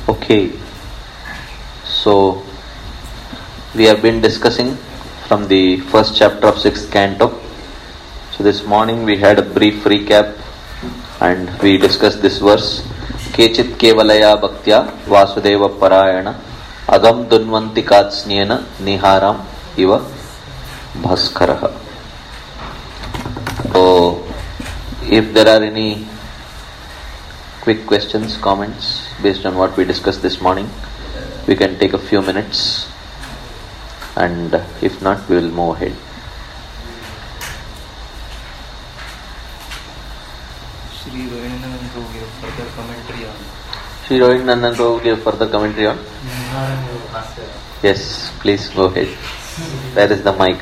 Okay, so we have been discussing from the first chapter of 6th canto. So this morning we had a brief recap and we discussed this verse. Kechit kevalaya bhaktya vasudeva parayana agam dunvanti katsnyena niharam iva bhaskaraha. So if there are any quick questions, comments based on what we discussed this morning, we can take a few minutes, and if not, we will move ahead. Shri Rohinandan Prabhu gave further commentary on. Shri Rohinandan Prabhu gave further commentary on? Yes, please go ahead. There is the mic.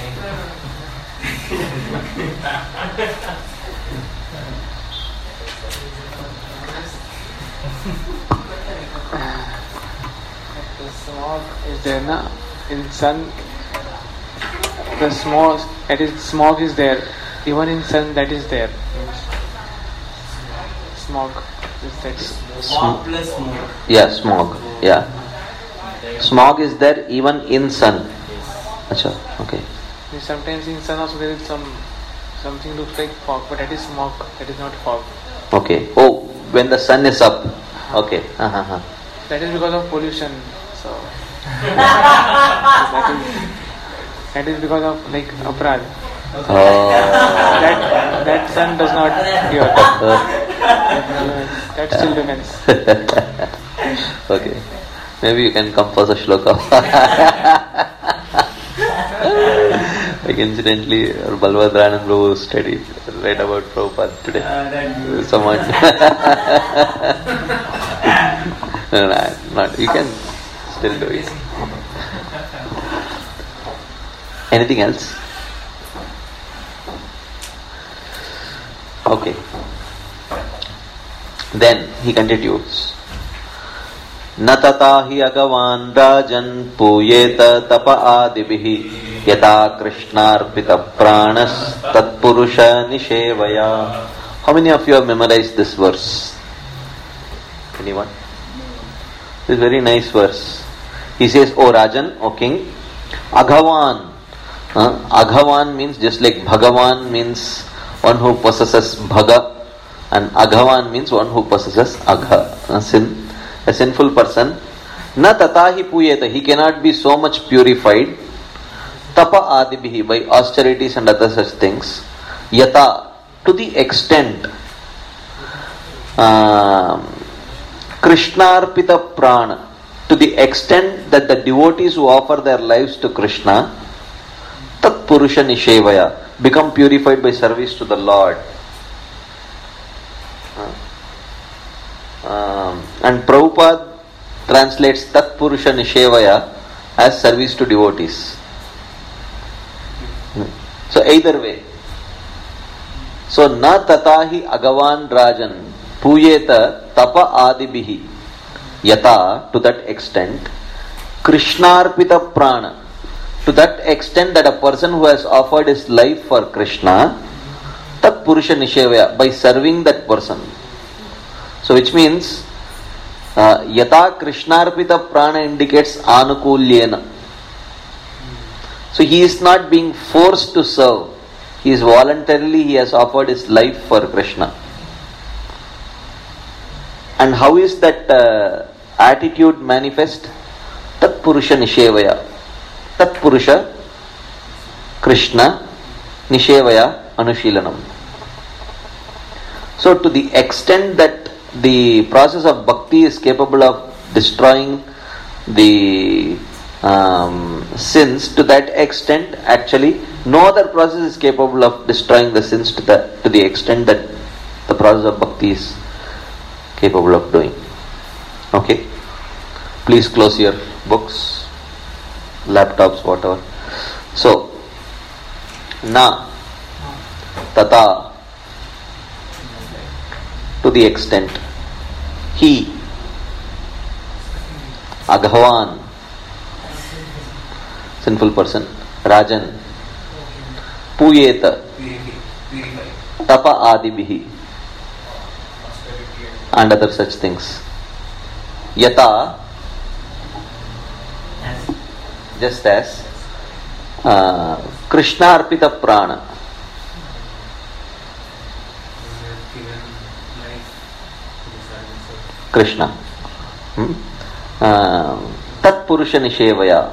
The smog is there na? In sun, the smog is there. Even in sun, that is there. Smog is that. Smog plus smoke. Yeah, smog. Yeah. Smog is there even in sun. Acha, okay. Sometimes in sun also there is something looks like fog, but that is smog. That is not fog. Okay. Oh, when the sun is up. Okay. That is because of pollution. So that is because of like aparad. Oh. That sun does not cure. That still remains. Okay. Maybe you can compose a shloka. Like incidentally, our Balbhadranand Prabhu studied, read about Prabhupada today. Someone. No, not. You can still do it. Anything else? Okay. Then he continues. Natata hi agavan rajan puyeta tapa adibihi yata krishnarpita pranas tatpurusha nishevaya. How many of you have memorized this verse? Anyone? This is a very nice verse. He says, O Rajan, O King, Aghavan. Aghavan means just like Bhagavan means one who possesses Bhaga, and Aghavan means one who possesses Agha, a sinful person. Na tatahi puyeta, he cannot be so much purified. Tapa adibihi, by austerities and other such things. Yata, to the extent. Krishnarpita prana, to the extent that the devotees who offer their lives to Krishna, tat purusha nishevaya, become purified by service to the Lord. And Prabhupada translates tat purusha nishevaya as service to devotees. So either way. So na tatahi agavan rajan puyeta tapa adibihi yata, to that extent, krishnarpita prana, to that extent that a person who has offered his life for Krishna, tat purusha nishevaya, by serving that person. So which means yata krishnarpita prana indicates anukulyena. So he is not being forced to serve. He is voluntarily, he has offered his life for Krishna. And how is that attitude manifest? Tat purusha nishevaya. Tat purusha Krishna nishevaya anushilanam. So to the extent that the process of bhakti is capable of destroying the sins, to that extent actually no other process is capable of destroying the sins to the extent that the process of bhakti is capable of doing. Okay, please close your books, laptops, whatever. So na tata, to the extent, he aghavan, sinful person, rajan puyeta tapa adibihi, and other such things. Yata, just as Krishna arpita prana. Krishna. Tat Purusha Nishevaya.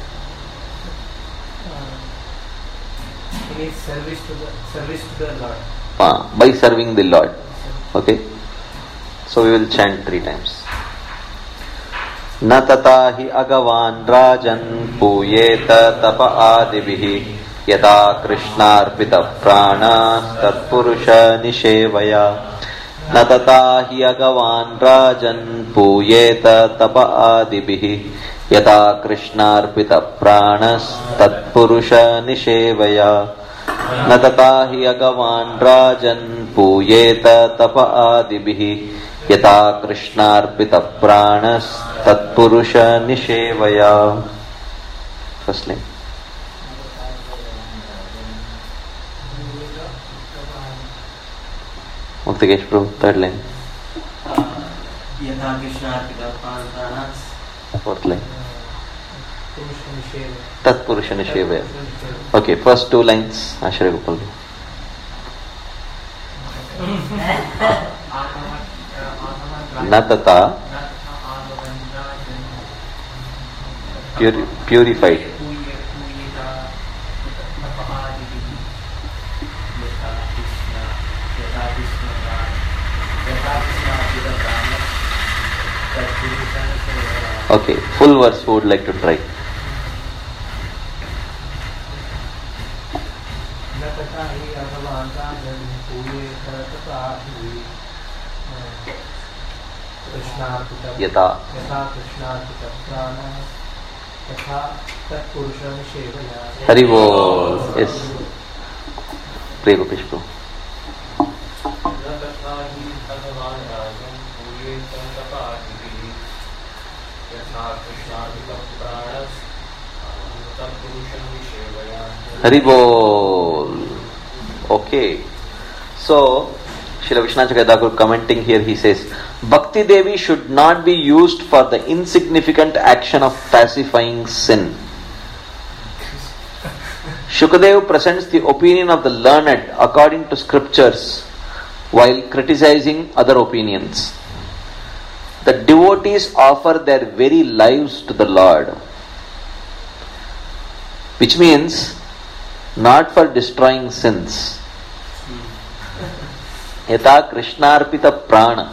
It is service to the Lord. By serving the Lord. Okay. So we will chant 3 times. Na tata hi agavan rajan puyeta tapa adibihi yata krishna arpita prana tat purusha nishevaya. Na tata hi agavan rajan puyeta tapa adibihi yata krishna arpita pranas tat purusha nishevaya. न तथा हि अगवान् राजन् पूयेत तप आदिभिः यथा कृष्णार्पित प्राणस्तत्पुरुष निषेवया. First line. Muktikesh Prabhu, third line. यथा कृष्णार्पित प्राणः. Fourth line. Tatpurusha Nishevaya. Okay, first 2 lines. Ashray Gopal. Natata, purified. Okay, full verse who would like to try? Yata. Hari Bol. Yes. Pray Gopesh Prabhu. Hari Bol. Okay. So, Srila Vishwanath Chakravarti commenting here, he says, Bhakti Devi should not be used for the insignificant action of pacifying sin. Shukadev presents the opinion of the learned according to scriptures while criticizing other opinions. The devotees offer their very lives to the Lord, which means not for destroying sins. Yata Krishnarpita prana.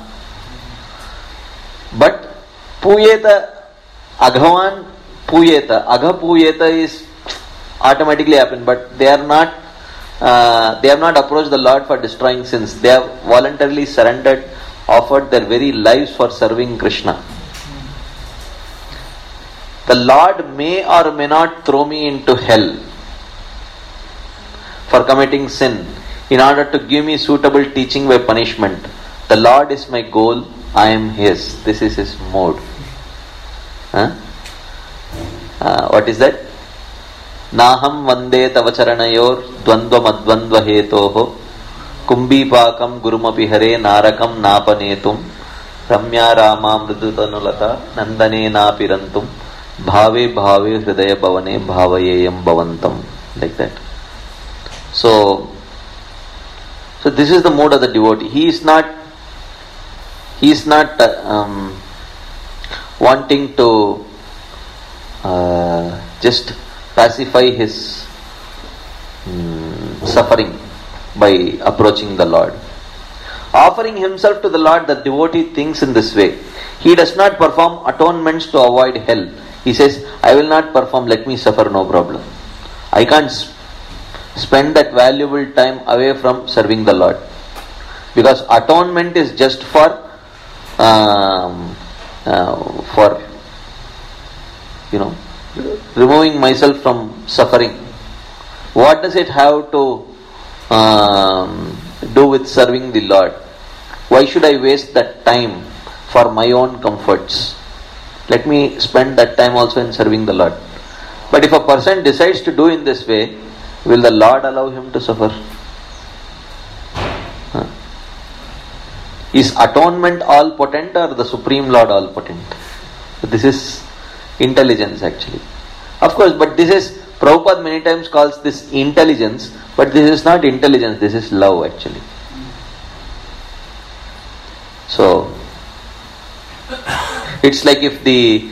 But Puyeta, Aghavan Puyeta, Agha Puyeta is automatically happened, but they have not approached the Lord for destroying sins. They have voluntarily surrendered, offered their very lives for serving Krishna. The Lord may or may not throw me into hell for committing sin in order to give me suitable teaching by punishment. The Lord is my goal, I am His. This is His mode. What is that? Naham vande tavacharanayor dvandva madvandva hetoho kumbhipakam gurumapi hare narakam napanetum ramya rama mridutanulata nandane napirantum bhave bhave hridaya bhavane bhavayeyam bhavantam. Like that. So this is the mode of the devotee. He is not wanting to just pacify his suffering by approaching the Lord. Offering himself to the Lord, the devotee thinks in this way. He does not perform atonements to avoid hell. He says, I will not perform, let me suffer, no problem. I can't spend that valuable time away from serving the Lord. Because atonement is just for removing myself from suffering. What does it have to do with serving the Lord? Why should I waste that time for my own comforts? Let me spend that time also in serving the Lord. But if a person decides to do in this way, will the Lord allow him to suffer? Is atonement all potent or the Supreme Lord all potent? This is intelligence actually. Of course, but this is, Prabhupada many times calls this intelligence, but this is not intelligence, this is love actually. So, it's like if the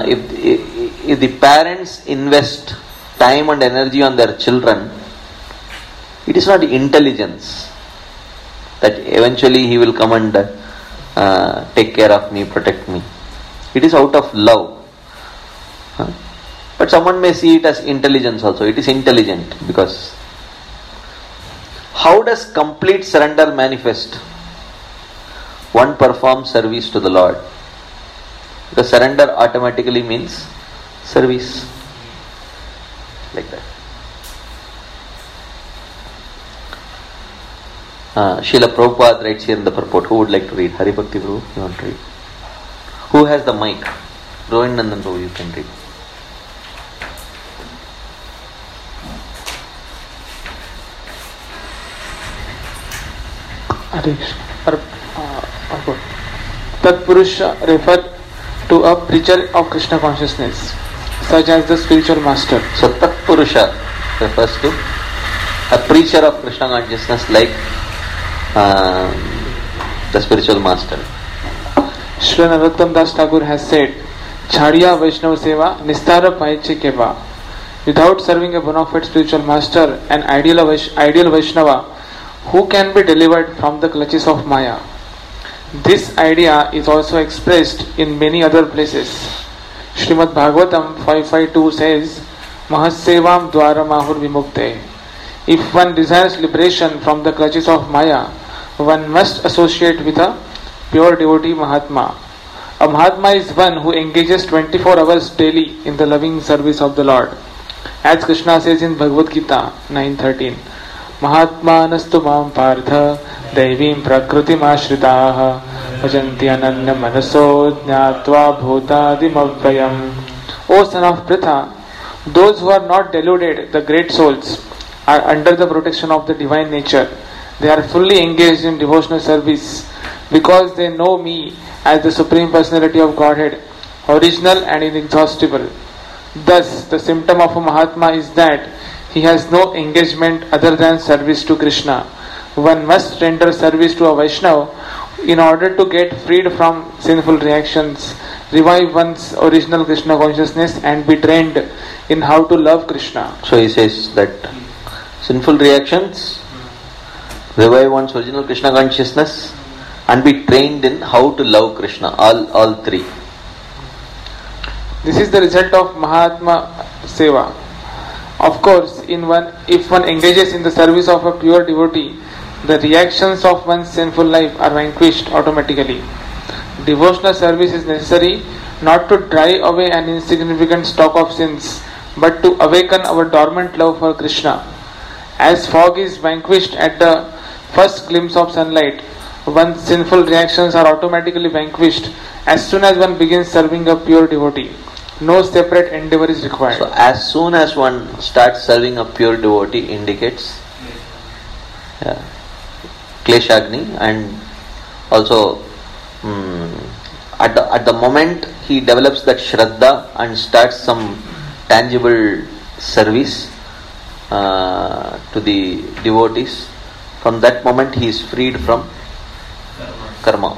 parents invest time and energy on their children, it is not intelligence that eventually he will come and take care of me, protect me. It is out of love. But someone may see it as intelligence also. It is intelligent because how does complete surrender manifest? One performs service to the Lord. The surrender automatically means service. Like that. Srila Prabhupada writes here in the purport. Who would like to read? Hari Bhakti Prabhu, you want to read? Who has the mic? Rohin Nandan Prabhu, you can read. Tat Purusha referred to a preacher of Krishna consciousness, such as the spiritual master. So Tat Purusha refers to a preacher of Krishna consciousness like the spiritual master. Srila Narottam Das Thakur has said, Chhadiya Vaishnava Seva Nistara Paiche Keva. Without serving a bona fide spiritual master, an ideal Vaishnava, who can be delivered from the clutches of Maya? This idea is also expressed in many other places. Srimad Bhagavatam 5.5.2 says, Mahassevam Dwara Mahur Vimukte. If one desires liberation from the clutches of Maya, one must associate with a pure devotee Mahatma. A Mahatma is one who engages 24 hours daily in the loving service of the Lord. As Krishna says in Bhagavad Gita 9.13, Mahatma nastu mam partha devim prakritim ashritaha bhajanti ananya manaso jnatva bhutadim avvayam. O son of Pritha, those who are not deluded, the great souls, are under the protection of the divine nature. They are fully engaged in devotional service because they know me as the Supreme Personality of Godhead, original and inexhaustible. Thus, the symptom of a Mahatma is that he has no engagement other than service to Krishna. One must render service to a Vaishnava in order to get freed from sinful reactions, revive one's original Krishna consciousness, and be trained in how to love Krishna. So he says that sinful reactions, revive one's original Krishna consciousness, and be trained in how to love Krishna. All three. This is the result of Mahatma Seva. Of course, if one engages in the service of a pure devotee, the reactions of one's sinful life are vanquished automatically. Devotional service is necessary not to drive away an insignificant stock of sins, but to awaken our dormant love for Krishna. As fog is vanquished at the first glimpse of sunlight, one's sinful reactions are automatically vanquished as soon as one begins serving a pure devotee. No separate endeavor is required. So as soon as one starts serving a pure devotee indicates Kleshagni, and also at the moment he develops that Shraddha and starts some tangible service to the devotees, from that moment he is freed from karma.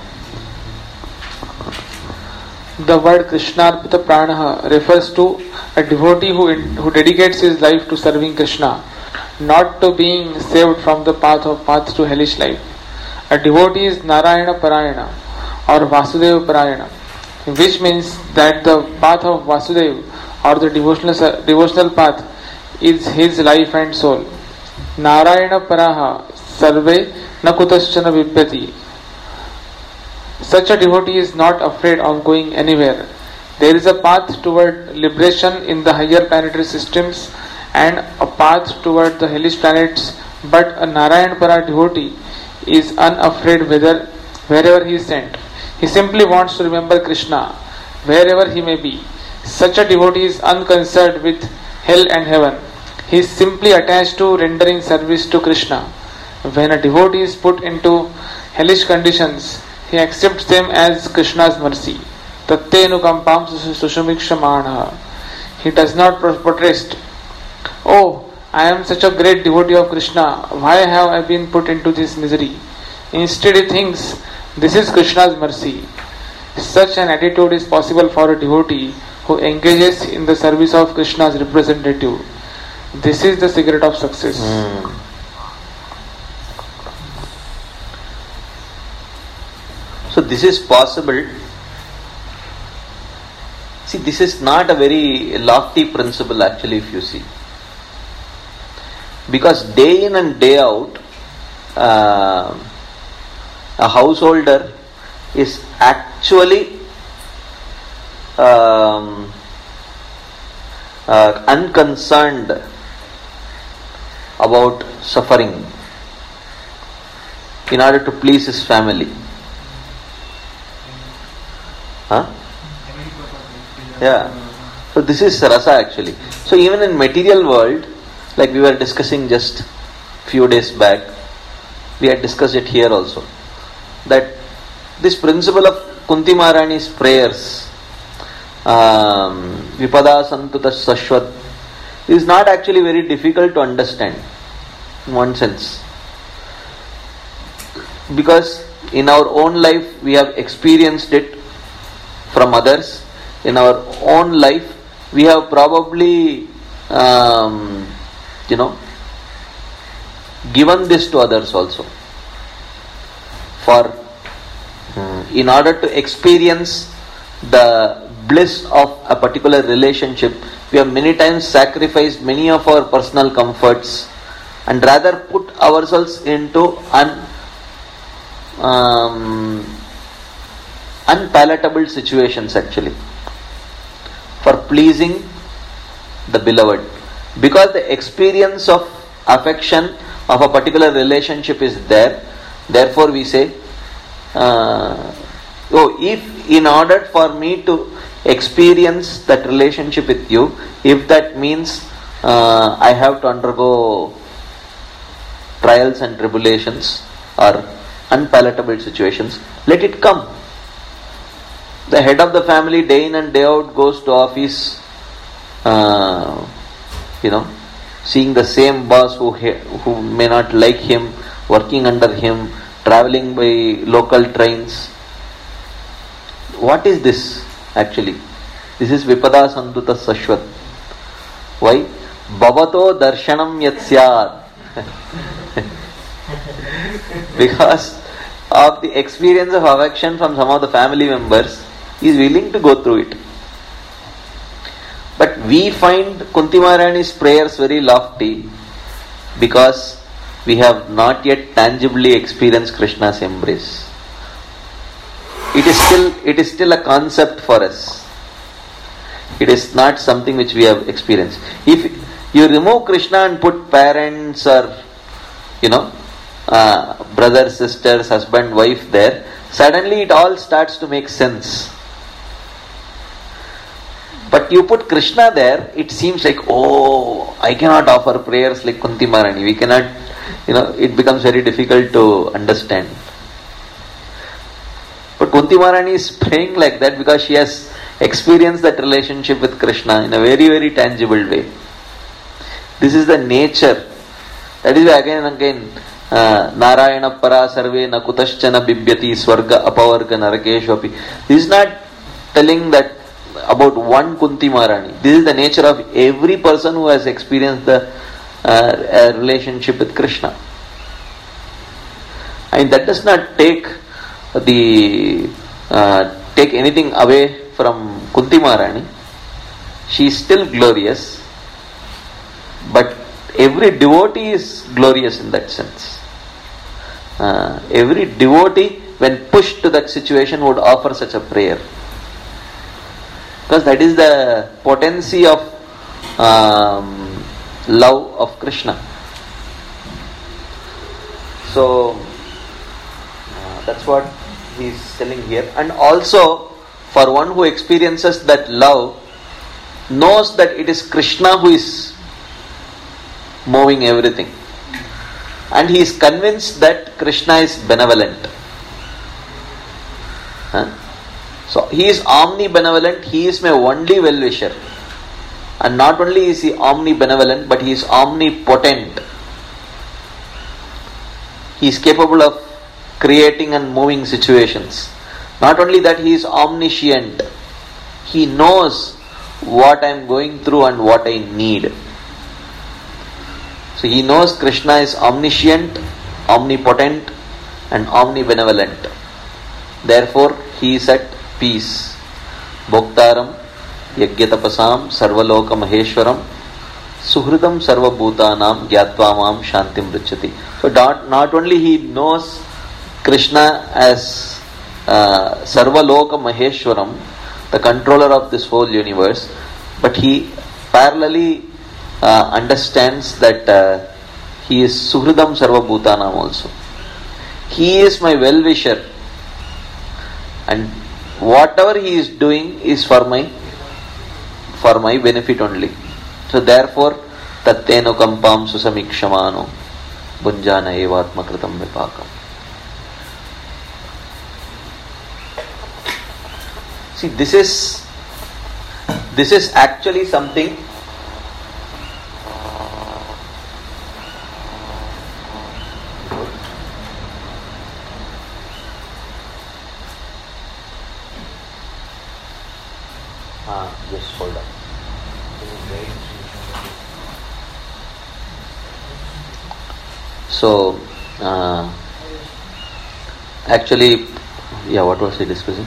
The word Krishnarpita Pranaha refers to a devotee who dedicates his life to serving Krishna, not to being saved from the path to hellish life. A devotee is Narayana Parayana or Vasudeva Parayana, which means that the path of Vasudeva or the devotional path is his life and soul. Narayana Paraha Sarve Nakutaschana Vibhyati. Such a devotee is not afraid of going anywhere. There is a path toward liberation in the higher planetary systems and a path toward the hellish planets, but a Narayana Para devotee is unafraid wherever he is sent. He simply wants to remember Krishna wherever he may be. Such a devotee is unconcerned with hell and heaven. He is simply attached to rendering service to Krishna. When a devotee is put into hellish conditions, he accepts them as Krishna's mercy. Tattenukampam sushumikshamana. He does not protest. Oh, I am such a great devotee of Krishna. Why have I been put into this misery? Instead, he thinks, this is Krishna's mercy. Such an attitude is possible for a devotee who engages in the service of Krishna's representative. This is the secret of success. So this is possible. See, this is not a very lofty principle actually, if you see. Because day in and day out, a householder is actually unconcerned about suffering in order to please his family. Yeah. So this is rasa actually. So even in material world, like we were discussing just few days back, we had discussed it here also, that this principle of Kunti Maharani's prayers, Vipada Santuta Sashwat, is not actually very difficult to understand in one sense. Because in our own life we have experienced it from others. In our own life we have probably given this to others also. For in order to experience the bliss of a particular relationship, we have many times sacrificed many of our personal comforts and rather put ourselves into unpalatable situations actually for pleasing the beloved. Because the experience of affection of a particular relationship is there, therefore we say, if in order for me to experience that relationship with you, if that means I have to undergo trials and tribulations or unpalatable situations, let it come. The head of the family day in and day out goes to office, seeing the same boss who may not like him, working under him, traveling by local trains. What is this actually? This is Vipada Santuta Sashwat. Why? Bhavato darshanam yat syad. Because of the experience of affection from some of the family members, he is willing to go through it. But we find Kunti Maharani's prayers very lofty because we have not yet tangibly experienced Krishna's embrace. It is still a concept for us. It is not something which we have experienced. If you remove Krishna and put parents or brothers, sisters, husband, wife there, suddenly it all starts to make sense. But you put Krishna there, it seems like, I cannot offer prayers like Kunti Maharani. We cannot, it becomes very difficult to understand. But Kunti Maharani is praying like that because she has experienced that relationship with Krishna in a very, very tangible way. This is the nature. That is why again and again, Narayana para sarve na kutaschana bibyati swarga apavarga narakeshopi. This is not telling that about one Kunti Maharani. This is the nature of every person who has experienced the relationship with Krishna. And that does not take anything away from Kunti Maharani. She is still glorious, but every devotee is glorious in that sense. Every devotee, when pushed to that situation, would offer such a prayer. Because that is the potency of love of Krishna. So that's what he is telling here. And also, for one who experiences that love, knows that it is Krishna who is moving everything. And he is convinced that Krishna is benevolent. Huh? So he is omnibenevolent, he is my only well-wisher. And not only is he omnibenevolent, but he is omnipotent. He is capable of creating and moving situations. Not only that, he is omniscient. He knows what I am going through and what I need. So he knows Krishna is omniscient, omnipotent and omnibenevolent. Therefore, he is at peace. Bhoktaram Yagyatapasam Sarvaloka Maheshwaram Suhridam Sarvabhutanam Gyatva Mam Shantim Richati. So not only he knows Krishna as Sarvaloka Maheshwaram, the controller of this whole universe, but he parallelly understands that he is Suhridam Sarvabhutanam also. He is my well-wisher, and whatever he is doing is for my benefit only. So therefore, Tatteno Kampam Susamikshamano Bunjana Evatma Kritam Vipakam. See, this is actually something just hold on. So actually, yeah, what was he discussing?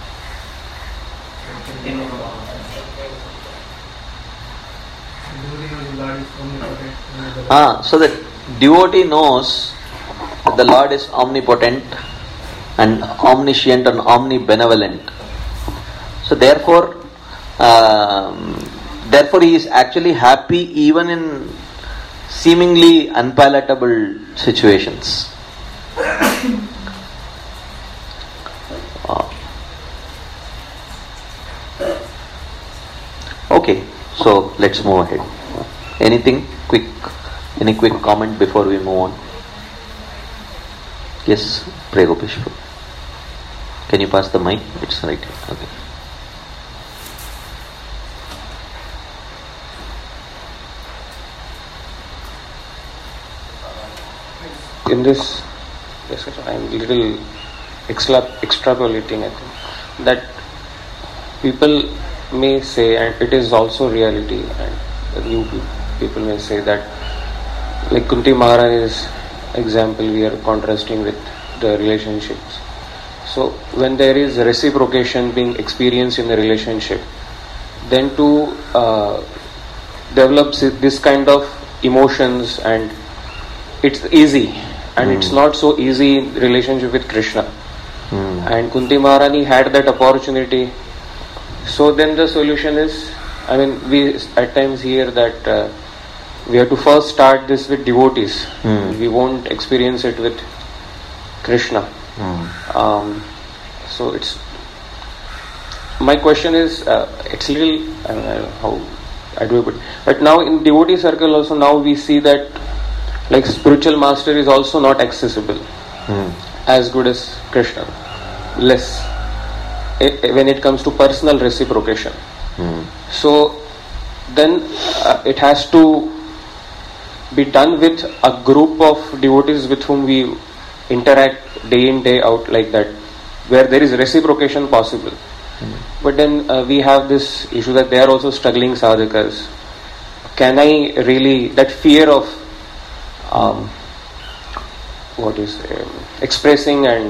So the devotee knows that the Lord is omnipotent and omniscient and omnibenevolent. So therefore he is actually happy even in seemingly unpalatable situations. Okay, so let's move ahead. Anything quick? Any quick comment before we move on? Yes, pray Gopeshwar. Can you pass the mic? It's right here. Okay. In this discussion, I am a little extrapolating, I think, that people may say, and it is also reality, and new people may say that, like Kunti Maharani's example, we are contrasting with the relationships. So when there is reciprocation being experienced in the relationship, then to develop this kind of emotions, and it's easy, and it's not so easy in relationship with Krishna. And Kunti Maharani had that opportunity. So then the solution is, I mean, we at times hear that we have to first start this with devotees. We won't experience it with Krishna. So it's, my question is, it's little, I don't know how I do it, but now in devotee circle also, now we see that like spiritual master is also not accessible as good as Krishna, less when it comes to personal reciprocation. So then it has to be done with a group of devotees with whom we interact day in day out, like that, where there is reciprocation possible. But then we have this issue that they are also struggling sadhakas. Can I really, that fear of expressing and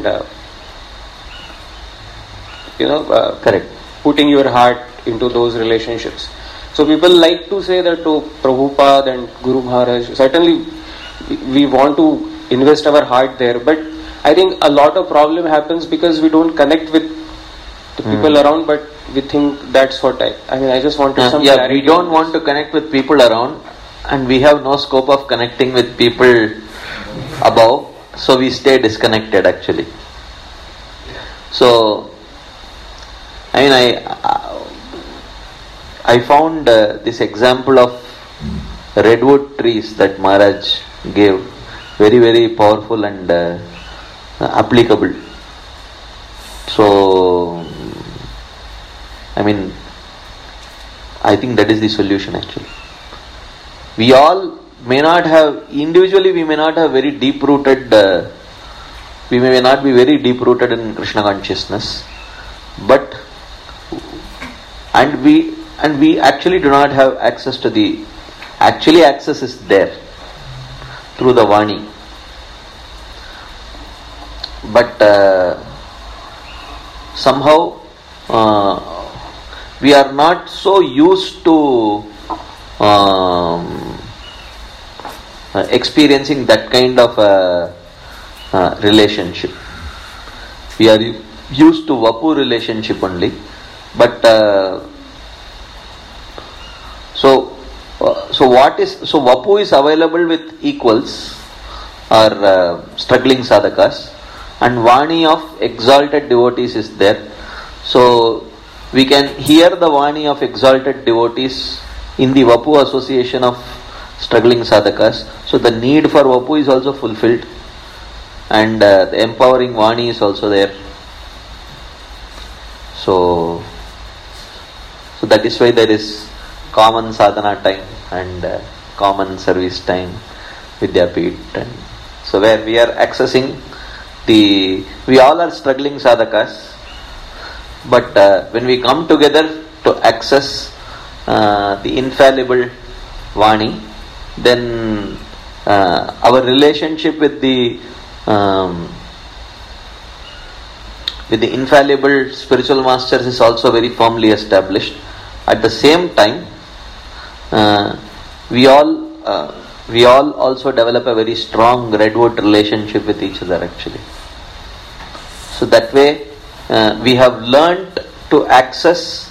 correct, putting your heart into those relationships. So people like to say that to Prabhupada and Guru Maharaj, certainly we want to invest our heart there, but I think a lot of problem happens because we don't connect with the people around, but we think that's what I just wanted some clarity. We don't want to connect with people around, and we have no scope of connecting with people above, so we stay disconnected actually. So I found this example of redwood trees that Maharaj gave very, very powerful and applicable. So I think that is the solution actually. We all may not have, individually we may not have very deep rooted, we may not be very deep rooted in Krishna consciousness, but and we actually do not have access to the, actually access is there through the Vani. But somehow we are not so used to experiencing that kind of relationship. We are used to Vapu relationship only, but so Vapu is available with equals or struggling sadhakas, and Vani of exalted devotees is there. So we can hear the Vani of exalted devotees in the Vapu association of struggling sadhakas. So the need for Vapu is also fulfilled, and the empowering Vani is also there. So that is why there is common sadhana time and common service time, Vidyapit, and so where we are accessing we all are struggling sadhakas, but when we come together to access the infallible Vani, then our relationship with the infallible spiritual masters is also very firmly established. At the same time, we all also develop a very strong redwood relationship with each other actually. So that way we have learnt to access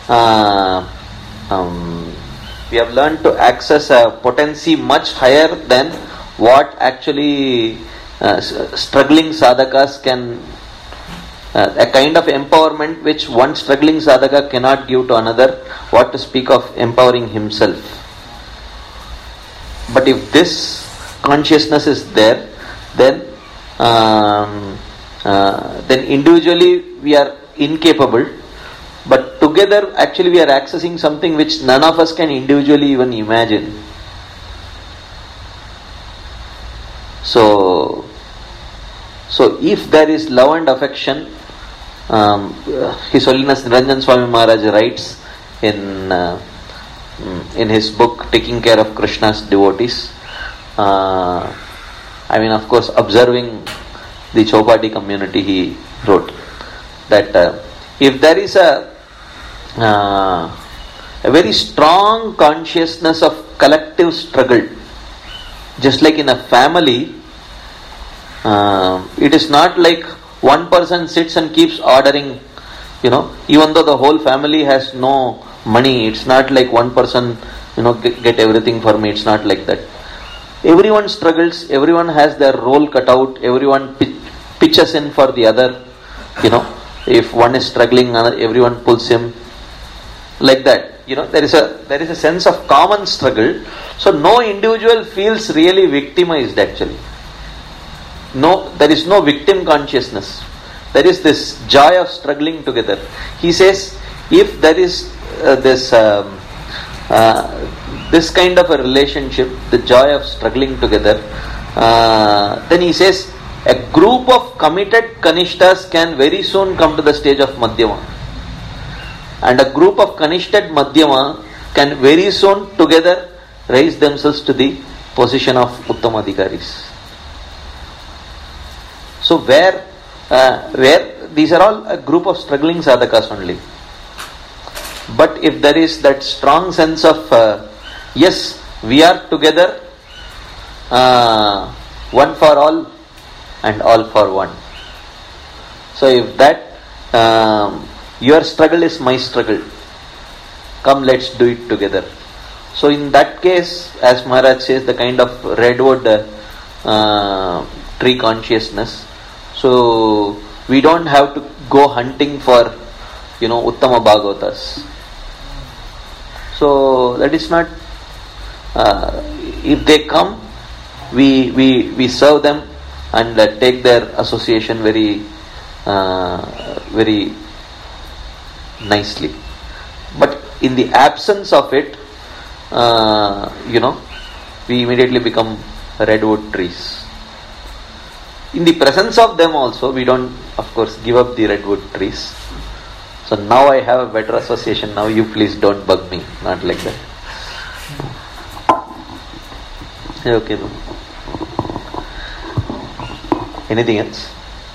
a potency much higher than what actually struggling sadhakas can, a kind of empowerment which one struggling sadhaka cannot give to another, what to speak of empowering himself. But if this consciousness is there, then individually we are incapable, but together actually we are accessing something which none of us can individually even imagine. So if there is love and affection, His Holiness Niranjan Swami Maharaj writes in his book Taking Care of Krishna's Devotees, of course observing the Chopati community, he wrote that if there is a very strong consciousness of collective struggle, just like in a family, it is not like one person sits and keeps ordering, even though the whole family has no money, it's not like one person, get everything for me, it's not like that. Everyone struggles, everyone has their role cut out, everyone pitches in for the other, if one is struggling, everyone pulls him, like that. There is a sense of common struggle, so no individual feels really victimized actually. No, there is no victim consciousness. There is this joy of struggling together. He says, if there is this kind of a relationship, the joy of struggling together, then he says, a group of committed kanishtas can very soon come to the stage of Madhyama. And a group of kanishted Madhyama can very soon together raise themselves to the position of Uttamadhikaris. So where these are all a group of struggling sadhakas only. But if there is that strong sense of yes, we are together, one for all and all for one. So if that your struggle is my struggle, come let's do it together. So in that case, as Maharaj says, the kind of redwood tree consciousness, so we don't have to go hunting for Uttama Bhagavatas. So that is not, if they come, we serve them and take their association very very nicely. But in the absence of it, we immediately become redwood trees. In the presence of them also, we don't, of course, give up the redwood trees. So now I have a better association. Now you please don't bug me. Not like that. Okay, no. Anything else?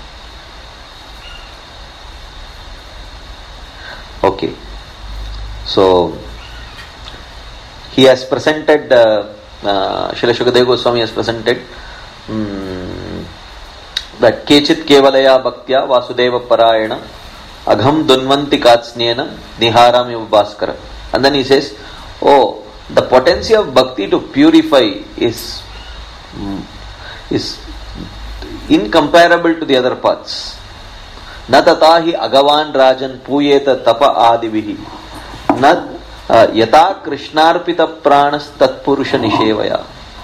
Okay. So he has presented, Srila Shukadeva Goswami has presented that Kechit Kevalaya Bhaktya Vasudeva Parayana Agham Dunvanti Katsnena Niharami Bhaskara. And then he says, oh, the potency of bhakti to purify is incomparable to the other paths. Na tatahi agavan rajan puyeta tapa adivihi. Na yata krishnarpita pranas tatpurusha nishevaya.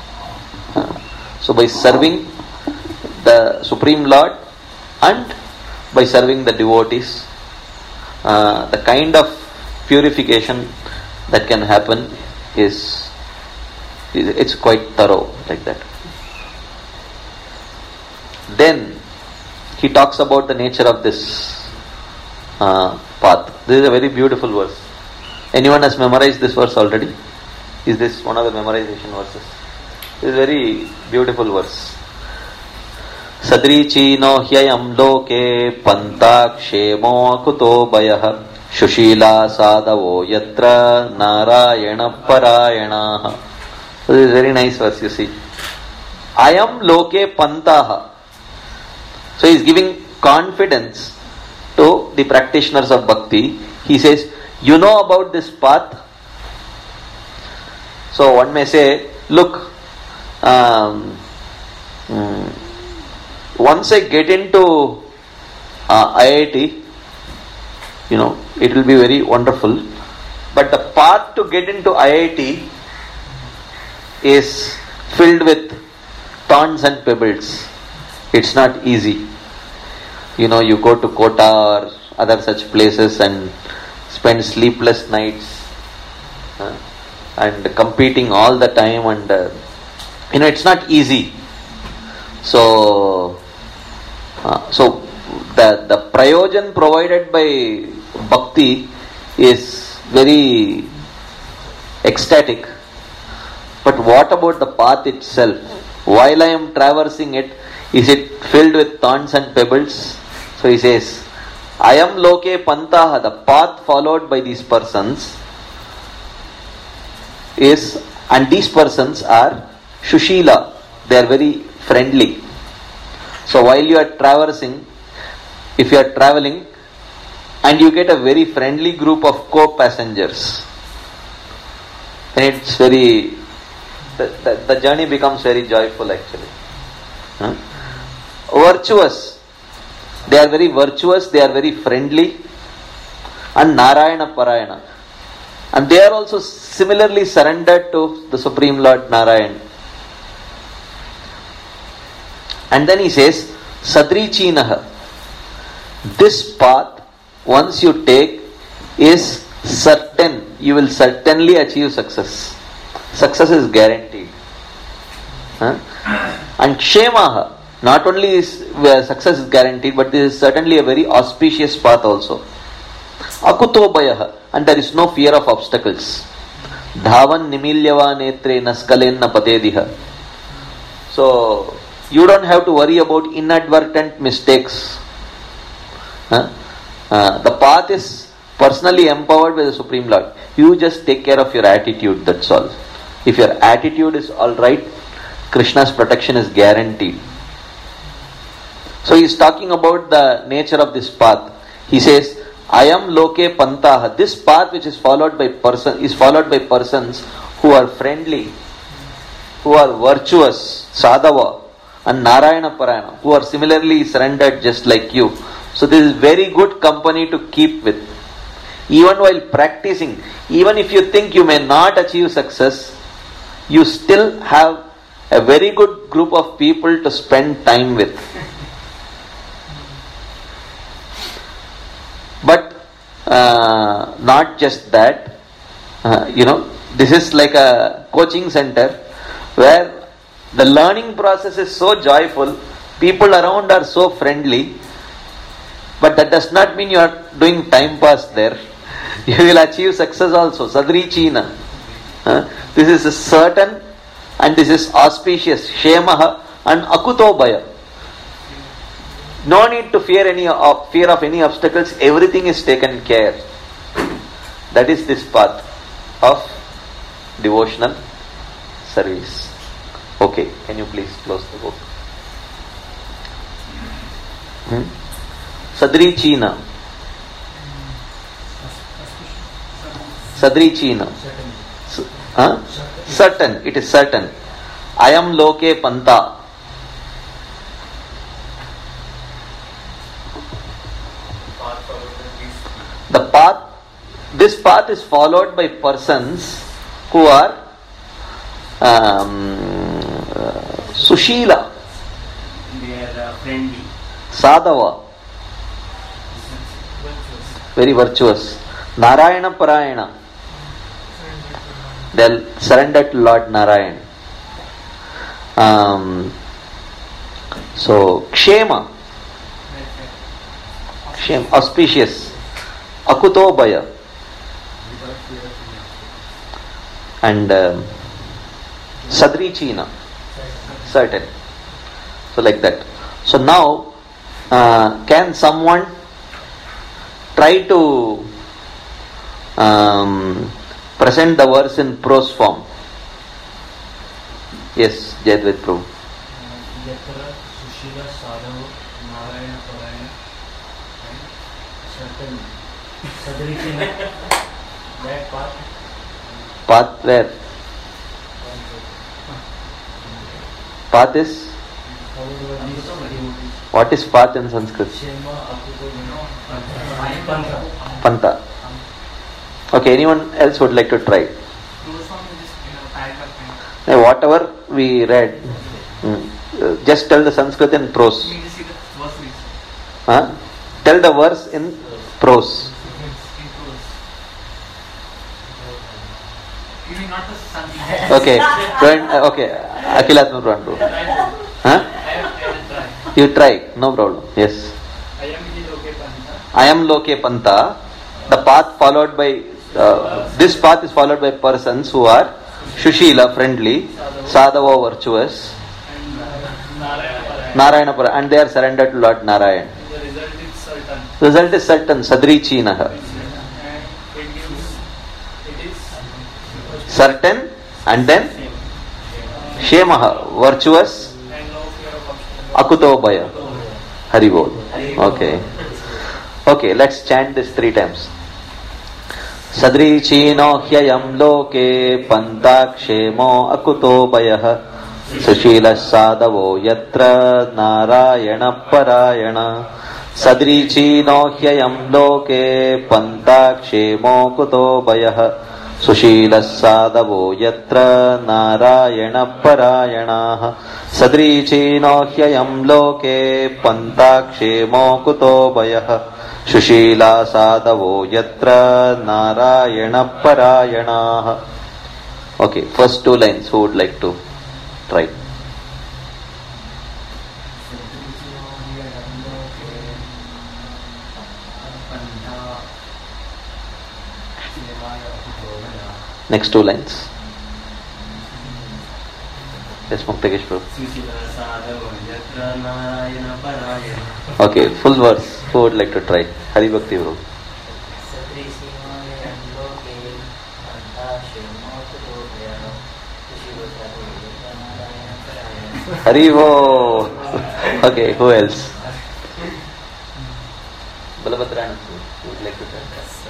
So by serving the Supreme Lord and by serving the devotees, the kind of purification that can happen it's quite thorough, like that. Then he talks about the nature of this path. This is a very beautiful verse. Anyone has memorized this verse already? Is this one of the memorization verses? This is a very beautiful verse. Sadrichino hyayam loke pantakshemo kuto bayah Shushila sadavo yatra narayana parayana. So this is a very nice verse, you see. Ayam loke pantaha. So he is giving confidence to the practitioners of bhakti. He says, you know about this path? So one may say, look, once I get into IIT, it will be very wonderful. But the path to get into IIT is filled with thorns and pebbles. It's not easy. You go to Kota or other such places and spend sleepless nights and competing all the time, and it's not easy. So the prayojan provided by bhakti is very ecstatic. But what about the path itself? While I am traversing it, is it filled with thorns and pebbles? So he says, I am loke pantaha, the path followed by these persons is, and these persons are Shushila, they are very friendly. So while you are traversing, if you are traveling and you get a very friendly group of co-passengers, then it's very, the journey becomes very joyful actually. Virtuous, they are very virtuous, they are very friendly, and Narayana Parayana. And they are also similarly surrendered to the Supreme Lord Narayan. And then he says, Sadrichinaha, this path, once you take, is certain. You will certainly achieve success. Success is guaranteed. And Kshemaha, not only is where success is guaranteed, but this is certainly a very auspicious path also. Akuto Bayaha, and there is no fear of obstacles. Dhavan Nimilyava Netre Naskalenna Patediha. So, you don't have to worry about inadvertent mistakes. The path is personally empowered by the Supreme Lord. You just take care of your attitude, that's all. If your attitude is alright, Krishna's protection is guaranteed. So he is talking about the nature of this path. He says, I am loke pantaha. This path which is followed by persons who are friendly, who are virtuous, sadhava, and Narayana Parayana, who are similarly surrendered just like you. So this is very good company to keep with. Even while practicing, even if you think you may not achieve success, you still have a very good group of people to spend time with. But not just that, This is like a coaching center where the learning process is so joyful, people around are so friendly, but that does not mean you are doing time pass there. You will achieve success also. Sadrichina. This is certain and this is auspicious. Shemaha and Akutobaya. No need to fear of any obstacles. Everything is taken care. That is this path of devotional service. Okay, can you please close the book? Sadrichina. Sadrichina. Certain. It is certain. Ayam loke panta. This path is followed by persons who are Sushila. They are friendly. Sadhava. Very virtuous. Narayana Parayana. They will surrender to Lord Narayan. So, Kshema. Kshema, auspicious. Akutobaya. And Sadrichina. Certain. So, like that. So, now, can someone try to present the verse in prose form? Yes, Jayadvaita Prabhu. Yatra Sushila Sadhava Narayana Parayana and certain Sadrichina. That part. Path where? Path is? What is path in Sanskrit? Panta. Okay, anyone else would like to try? Whatever we read, just tell the Sanskrit in prose. Tell the verse in prose. Okay, Akhilatma Prantu. You try, no problem. Yes. I am loke panta. The path followed by this path is followed by persons who are Shushila, friendly, Sadhava, virtuous, Narayana Para, and they are surrendered to Lord Narayan. The result is certain. Sadrichinaha. Certain, and then Shemaha, virtuous, Akutobaya. Haribol. Okay, let's chant this 3 times. Sadrichino hyayam loke pantakshemo akutobaya sushila sadavo yatra narayana parayana. Sadrichino hyayam loke pantakshemo akutobaya sushila sadavo yatra narayana parayana. Sadrichino hyayam loke pantakshemo akutobaya Shushila Sadhavo Yatra Narayana Parayana. Okay, first 2 lines. Who would like to try? Next 2 lines. Yes, Muktakesh Prabhu. Okay, full verse. Who would like to try? Hari Bhakti Prabhu. Haribo. Okay, who else? Balabhadranand, who would like to try?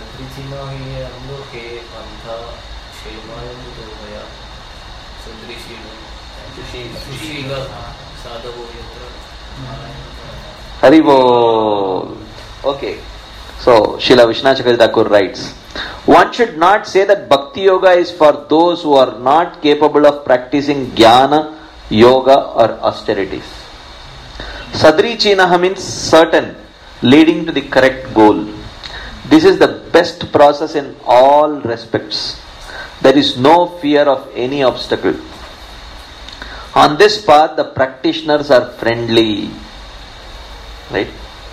Haribo. Okay. So, Srila Vishwanath Chakravarti Thakur writes, one should not say that Bhakti Yoga is for those who are not capable of practicing Jnana, Yoga or austerities. Sadrichinaha means certain, leading to the correct goal. This is the best process in all respects. There is no fear of any obstacle. On this path, the practitioners are friendly. Right?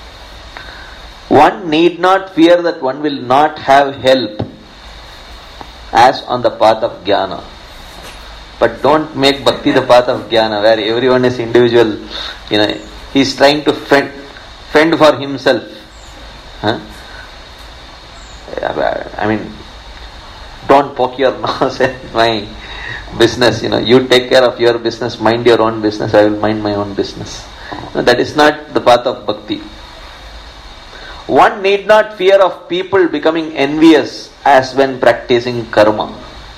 One need not fear that one will not have help as on the path of jnana. But don't make bhakti the path of jnana where everyone is individual. He is trying to fend for himself. I mean, don't poke your nose at my business. You take care of your business, mind your own business, I will mind my own business. That is not the path of bhakti. One need not fear of people becoming envious as when practicing karma.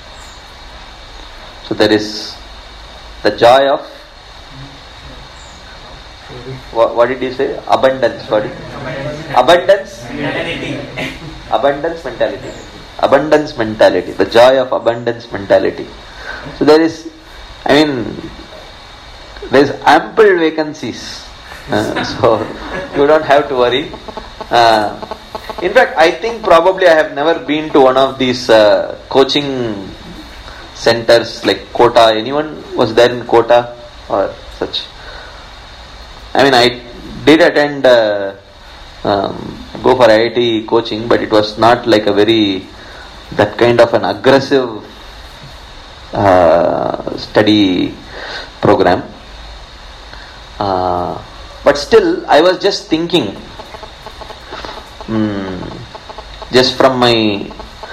So there is the joy of, what did you say? Abundance. What? Abundance? Abundance mentality. Abundance mentality. The joy of abundance mentality. So there is ample vacancies. So you don't have to worry. In fact, I think probably I have never been to one of these coaching centers like Kota. Anyone was there in Kota or such? I did attend go for IIT coaching, but it was not like that kind of an aggressive study program. But still, I was just thinking, just from my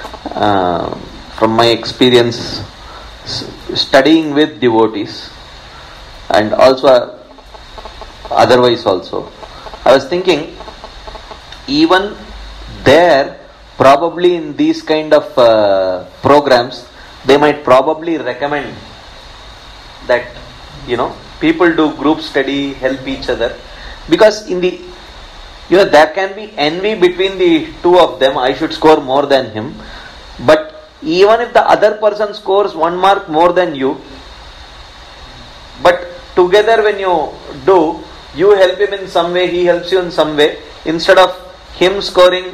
experience studying with devotees and also otherwise also, I was thinking, even there, probably in these kind of programs, they might probably recommend that people do group study, help each other, because in the there can be envy between the two of them. I should score more than him, but even if the other person scores 1 mark more than you, but together when you do, you help him in some way, he helps you in some way. Instead of him scoring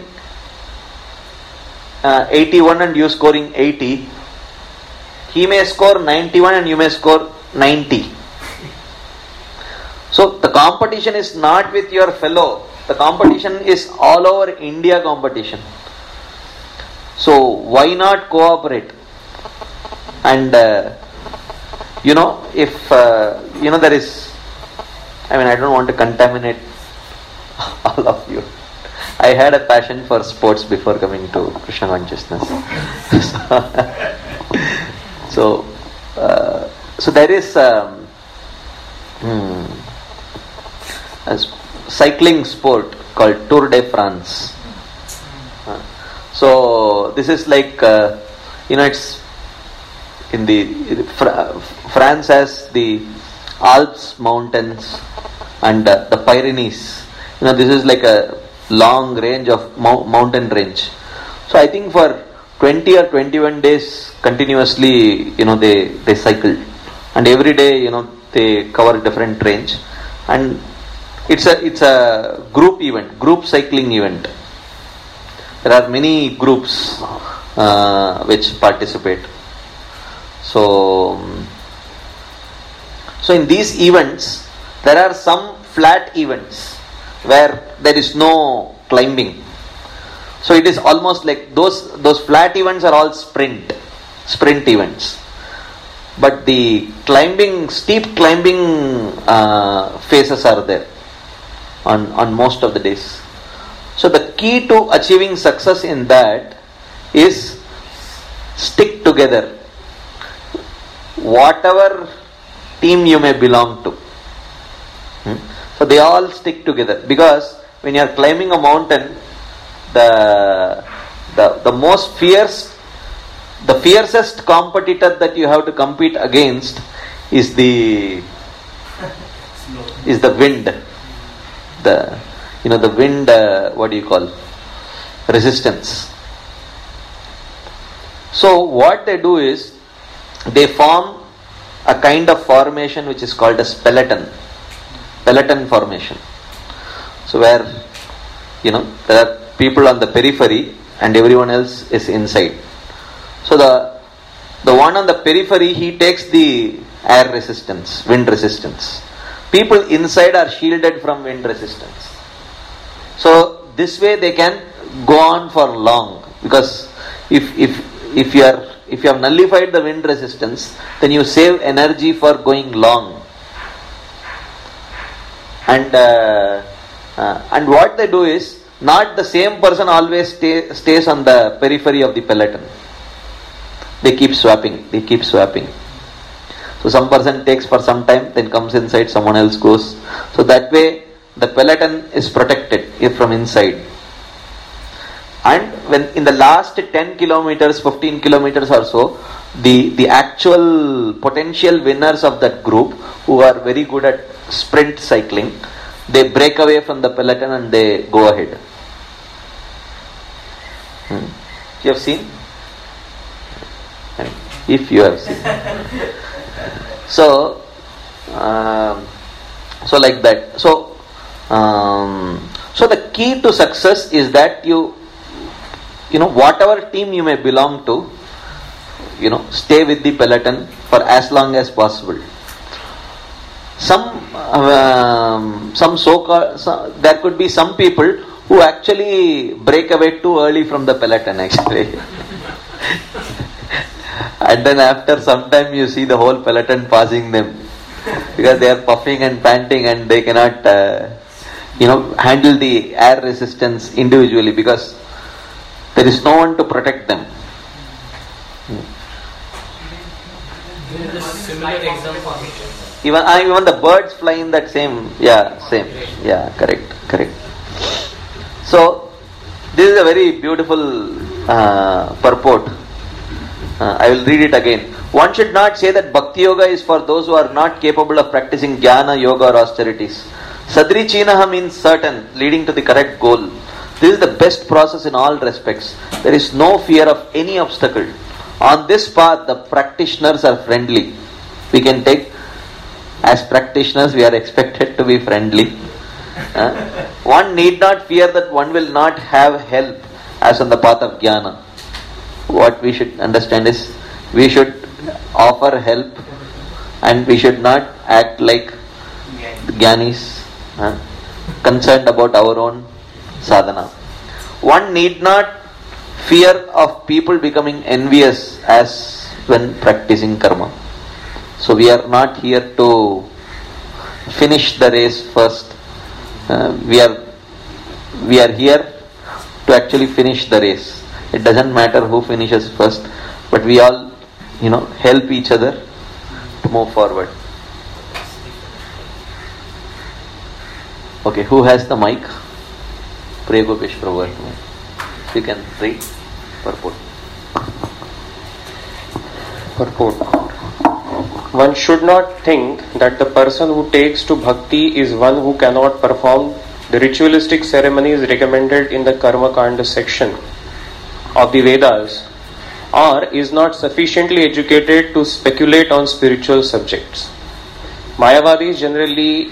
81 and you scoring 80, he may score 91 and you may score 90. So the competition is not with your fellow. The competition is all over India competition. So why not cooperate? And if there is, I don't want to contaminate all of you. I had a passion for sports before coming to Krishna consciousness. So there is a cycling sport called Tour de France. So this is like it's in France has the Alps mountains and the Pyrenees. This is like a long range of mountain range. So I think for 20 or 21 days continuously, they cycle, and every day, they cover different range, and it's a group event, group cycling event. There are many groups which participate. So in these events, there are some flat events where there is no climbing. So it is almost like those flat events are all sprint events. But the steep climbing phases are there on most of the days. So the key to achieving success in that is stick together. Whatever team you may belong to. So they all stick together, because when you are climbing a mountain, the fiercest competitor that you have to compete against is the wind. The wind, what do you call? Resistance. So what they do is, they form a kind of formation which is called as peloton formation. So where there are people on the periphery and everyone else is inside. So The one on the periphery, he takes the air resistance, wind resistance. People inside are shielded from wind resistance. So this way they can go on for long, because if you have nullified the wind resistance, then you save energy for going long. And what they do is, not the same person always stays on the periphery of the peloton. They keep swapping. So some person takes for some time, then comes inside, someone else goes. So that way the peloton is protected from inside. And when in the last 10 kilometers, 15 kilometers or so, the actual potential winners of that group, who are very good at sprint cycling, they break away from the peloton and they go ahead. You have seen? If you have seen. So like that. So the key to success is that you know, whatever team you may belong to, you know, stay with the peloton for as long as possible. There could be some people who actually break away too early from the peloton actually. And then after some time you see the whole peloton passing them, because they are puffing and panting and they cannot handle the air resistance individually, because there is no one to protect them. Similar example. Even the birds fly in that same. Correct. So this is a very beautiful purport. I will read it again. One should not say that Bhakti Yoga is for those who are not capable of practicing Jnana, Yoga or austerities. Sadrichinaha means certain, leading to the correct goal. This is the best process in all respects. There is no fear of any obstacle. On this path, the practitioners are friendly. We can take, as practitioners, we are expected to be friendly. One need not fear that one will not have help as on the path of Jnana. What we should understand is, we should offer help and we should not act like Jnanis, concerned about our own sadhana. One need not fear of people becoming envious as when practicing karma. So we are not here to finish the race first. We are here to actually finish the race. It doesn't matter who finishes first, but we all, help each other to move forward. Okay, who has the mic? Pray Gopesh Prabhu. You can read purport. One should not think that the person who takes to bhakti is one who cannot perform the ritualistic ceremonies recommended in the Karma Kanda section of the Vedas, or is not sufficiently educated to speculate on spiritual subjects. Mayavadis generally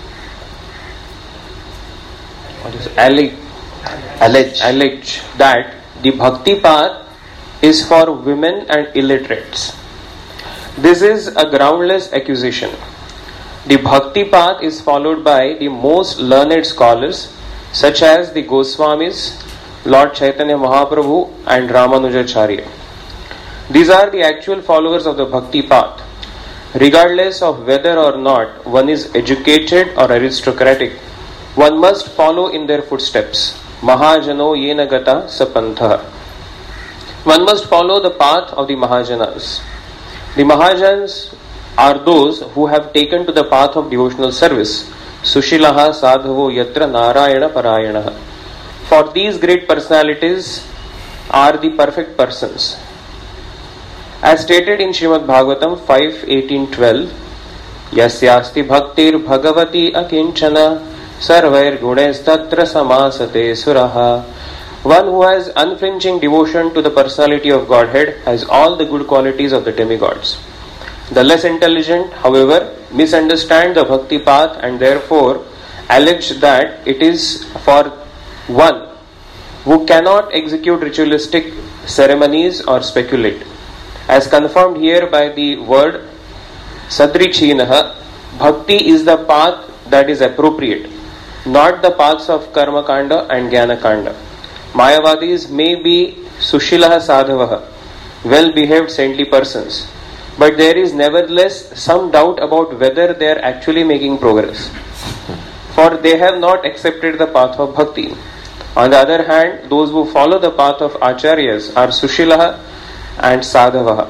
allege that the bhakti path is for women and illiterates. This is a groundless accusation. The bhakti path is followed by the most learned scholars such as the Goswamis, Lord Chaitanya Mahaprabhu and Ramanujacharya. These are the actual followers of the bhakti path. Regardless of whether or not one is educated or aristocratic, one must follow in their footsteps. Mahajano yena gata sapantha. One must follow the path of the Mahajanas. The Mahajans are those who have taken to the path of devotional service. Sushilaha sadhavo yatra narayana parayana. For these great personalities are the perfect persons. As stated in Srimad Bhagavatam 5:18-12, Yasyasti bhaktir bhagavati akinchana sarvair gunes tatra samasate suraha. One who has unflinching devotion to the personality of Godhead has all the good qualities of the demigods. The less intelligent, however, misunderstand the bhakti path and therefore allege that it is for one who cannot execute ritualistic ceremonies or speculate. As confirmed here by the word Sadrichinaha, bhakti is the path that is appropriate, not the paths of Karma Kanda and Jnana Kanda. Mayavadis may be Sushilaha Sadhavaha, well behaved saintly persons, but there is nevertheless some doubt about whether they are actually making progress, for they have not accepted the path of bhakti. On the other hand, those who follow the path of acharyas are Sushilaha and Sadhavaha.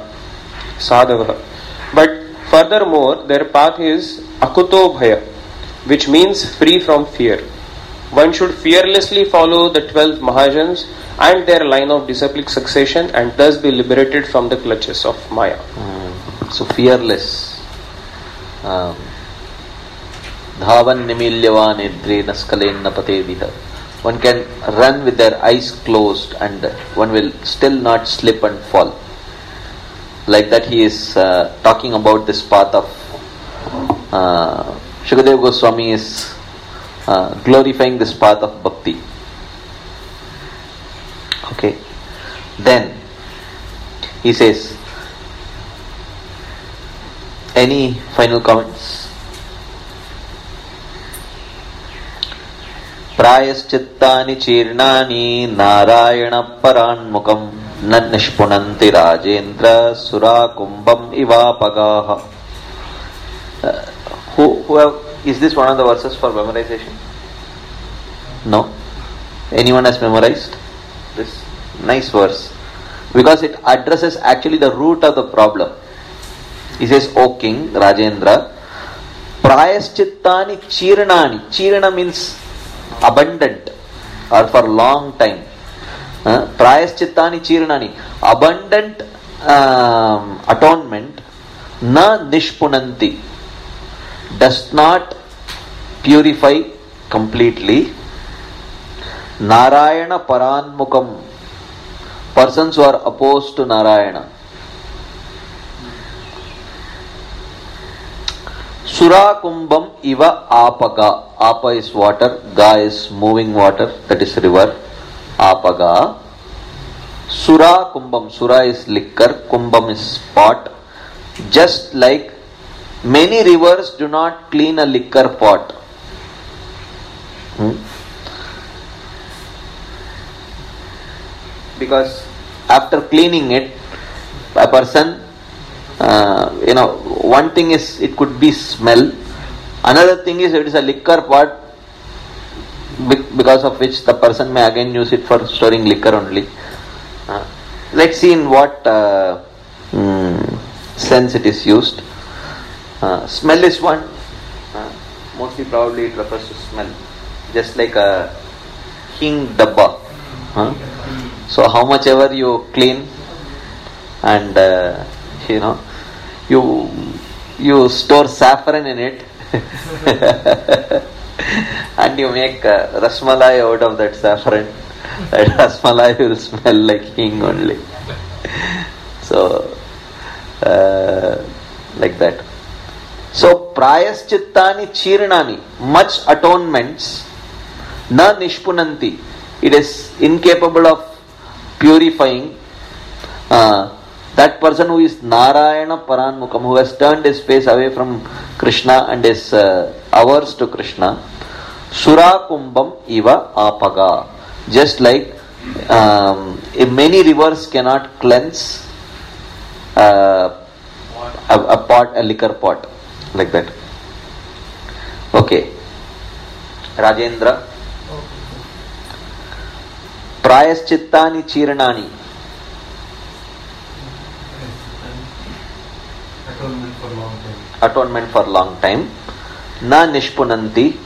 But furthermore, their path is Akuto Bhaya, which means free from fear. One should fearlessly follow the 12 Mahajans and their line of disciplic succession and thus be liberated from the clutches of Maya. So fearless. Dhavan nimilyavan idre naskalen napatediha. One can run with their eyes closed and one will still not slip and fall. Like that he is talking about this path of Shukadeva Goswami is glorifying this path of bhakti. Okay. Then he says, any final comments? Prayaschittani chirnani narayana paranmukam na nishpunanti rajendra surakumbam ivapagaha. Is this one of the verses for memorization? No? Anyone has memorized this? Nice verse. Because it addresses actually the root of the problem. He says, O King, Rajendra, Prayaschittani chirnani. Chirna means abundant or for long time. Prayaschittani chirnani. Abundant atonement na nishpunanti. Does not purify completely. Narayana paranmukam. Persons who are opposed to Narayana. Surakumbam iva apaga. Apa is water, ga is moving water, that is river. Apaga. Sura kumbam. Sura is liquor, kumbam is pot. Just like many rivers do not clean a liquor pot. Because after cleaning it, a person, one thing is it could be smell. Another thing is it is a liquor pot, because of which the person may again use it for storing liquor only. Let's see in what sense it is used. Smell is one. Mostly probably it refers to smell. Just like a hing dabba. So how much ever you clean and you store saffron in it and you make rasmalai out of that saffron, that rasmalai will smell like hing only. So like that. So prayaschittani chirnani, much atonements, na nishpunanti, it is incapable of purifying that person who is Narayana Paranmukam, who has turned his face away from Krishna and is averse to Krishna. Sura kumbam iva apaga. Just like many rivers cannot cleanse a liquor pot. Like that. Okay. Rajendra. Prayaschittani chirnani. Atonement for long time. Na nishpunanti.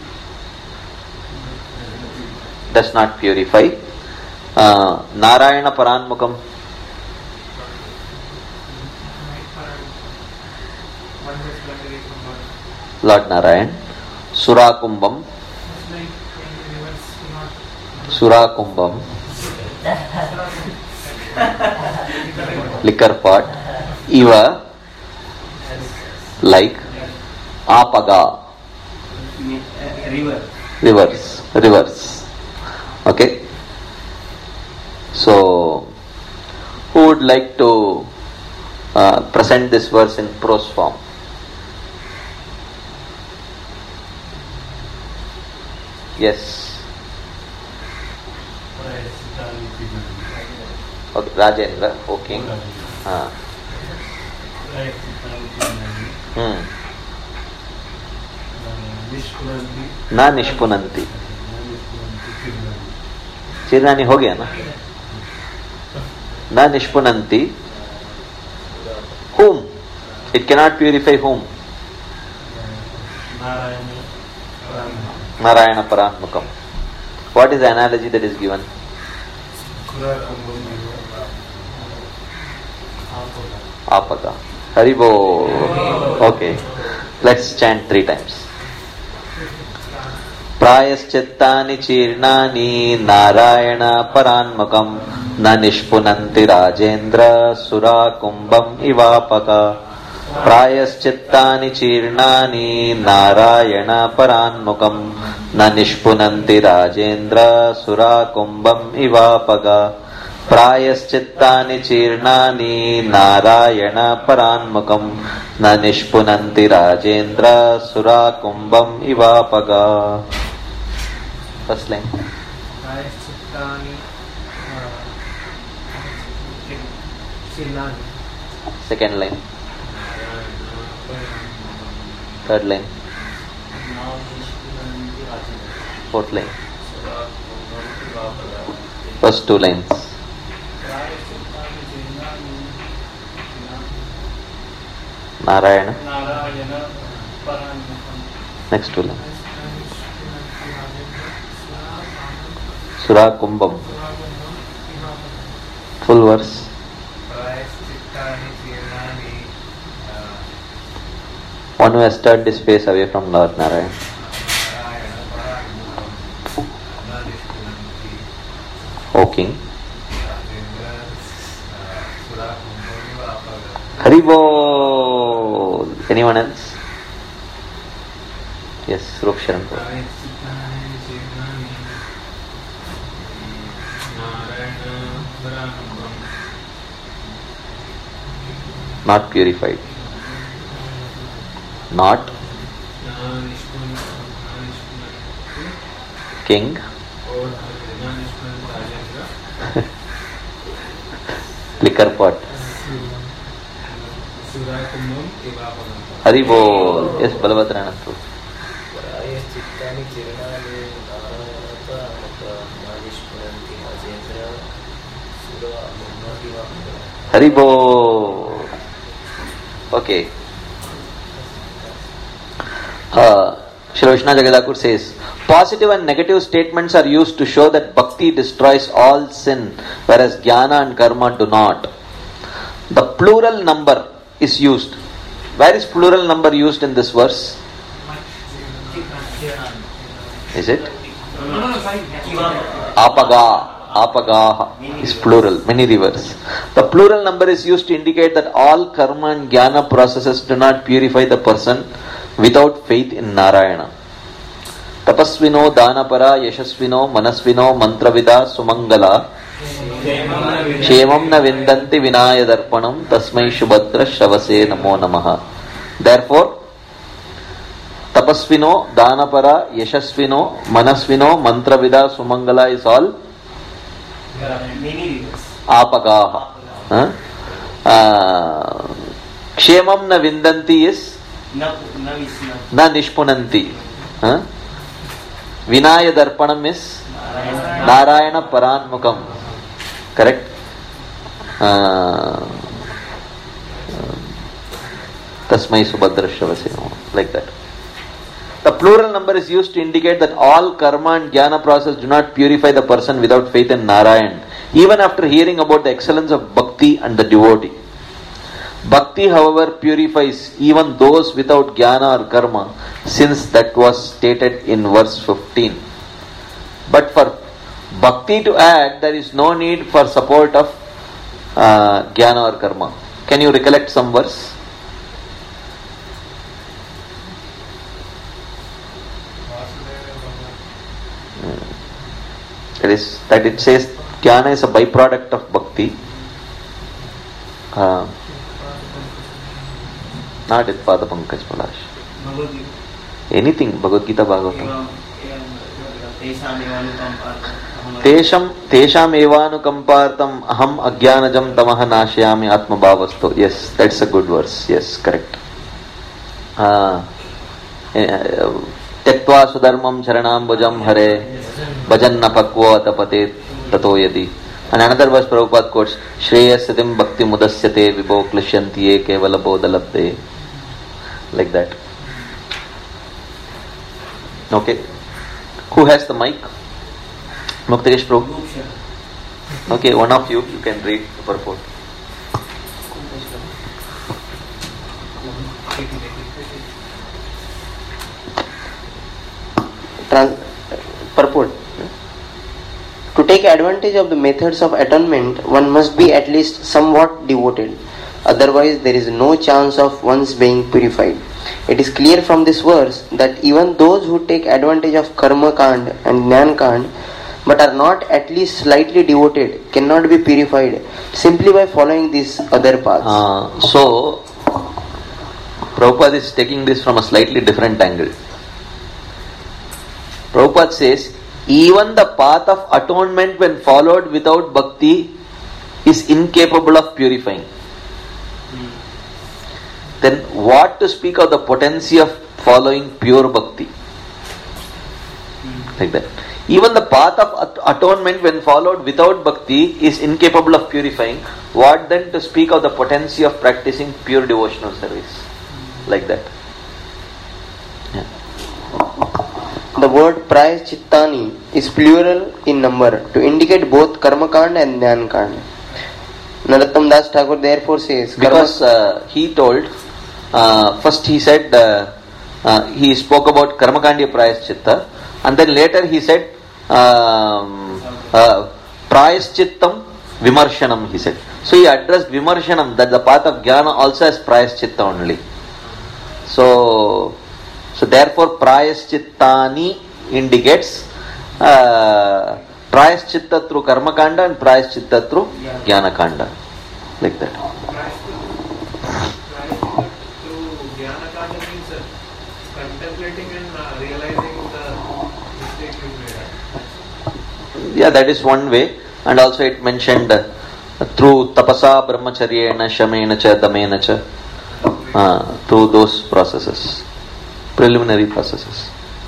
Does not purify. Narayana paranmukam. Lord Narayan. Surakumbam. Surakumbam. Liquor pot. Iva. Like. Apaga. Rivers. Okay. So, who would like to present this verse in prose form. Yes. Okay, Rajendra, okay. ना निष्पुनंती चिरनानी हो गया ना ना निष्पुनंती whom it cannot purify whom Narayana Paratmakam. What is the analogy that is given? Apaga. Haribo. Okay, let's chant 3 times. प्रायश्चित्तानि चीर्णानि Narayan परान्मुखं न निष्पुनन्ति राजेन्द्र सुराकुम्भम् इवापक. प्रायश्चित्तानि चीर्णानि नारायण परान्मुखं न निष्पुनन्ति राजेन्द्र सुराकुम्भम् इवापक. प्रायश्चित्तानि चीर्णानि नारायण परान्मुखं न निष्पुनन्ति Rajendra सुराकुम्भम् इवापक. First line. Second line. Third line. Fourth line. First 2 lines. Narayana. Next 2 lines. Sura Kumbham. Full verse. One who has turned his face away from Lord Narayan. O King. Haribol. Anyone else? Yes, Rup Sharan. Not purified. Not king. Liquor pot. Haribol. Yes, Balabhadranathu. Haribol. Okay. Shri Vishnu Jagadakur says, positive and negative statements are used to show that bhakti destroys all sin, whereas jnana and karma do not. The plural number is used. Where is plural number used in this verse? Is it? Apaga. Apagaha is plural, many rivers. The plural number is used to indicate that all karma and jnana processes do not purify the person without faith in Narayana. Tapasvino, Danapara, Yashasvino, Manasvino, Mantravida, Sumangala, Kshemam na Vindanti Vinaya Darpanam, Tasmai Shubhadra Shavase Namo Namaha. Therefore, Tapasvino, Danapara, Yashasvino, Manasvino, Mantravida, Sumangala is all Apagaha. Kshemam na Vindanti is Na Nishpunanti. Vinaya Darpanam is Narayana Paranmukam. Correct? Tasmai Subhadra Shavase. Like that. The plural number is used to indicate that all karma and jnana process do not purify the person without faith in Narayan, even after hearing about the excellence of bhakti and the devotee. Bhakti, however, purifies even those without jnana or karma, since that was stated in verse 15. But for bhakti to act, there is no need for support of jnana or karma. Can you recollect some verse? That it says jnana is a byproduct of bhakti. Not at Pada Pankaj Palash. Bhagavad Gita. Anything, Bhagavad Gita, Bhagavatam. Tesham evanukampartam aham ajnanajam tamaha nashayami atmabhavasto. Yes, that's a good verse. Yes, correct. Tektva sudharmam charanambujam hare bhajanna pakvo atapate tato yadi. And another verse Prabhupada quotes, Shreyasatim bhakti mudasyate vibho klishyanti ye kevala bodhalabde. Like that. Okay. Who has the mic? Muktakesh Prabhu. Okay, one of you can read the purport. Purport. To take advantage of the methods of atonement, one must be at least somewhat devoted. Otherwise, there is no chance of one's being purified. It is clear from this verse that even those who take advantage of Karma Kand and Jnana Kand but are not at least slightly devoted cannot be purified simply by following these other paths. So, Prabhupada is taking this from a slightly different angle. Prabhupada says, even the path of atonement when followed without bhakti is incapable of purifying. Then what to speak of the potency of following pure bhakti? Like that. Even the path of atonement when followed without bhakti is incapable of purifying. What then to speak of the potency of practicing pure devotional service? Like that. Yeah. The word Prayaschittani is plural in number to indicate both Karma Kand and Jnana Kand. Narottam Das Thakur therefore says, because he told, first he said, he spoke about Karmakandya Prayaschitta, and then later he said, Prayaschittam Vimarshanam, he said. So he addressed Vimarshanam, that the path of Jnana also has Prayaschitta only. So therefore Prayaschittani indicates Prayaschitta through Karma Kanda and Prayaschitta through Jnana Kanda. Like that. Through Jnana Kanda means contemplating and realizing the mistake you made. Yeah, that is one way. And also it mentioned through Tapasa, Brahmacharyena, Shamena cha, Damena cha. Through those processes. Preliminary processes.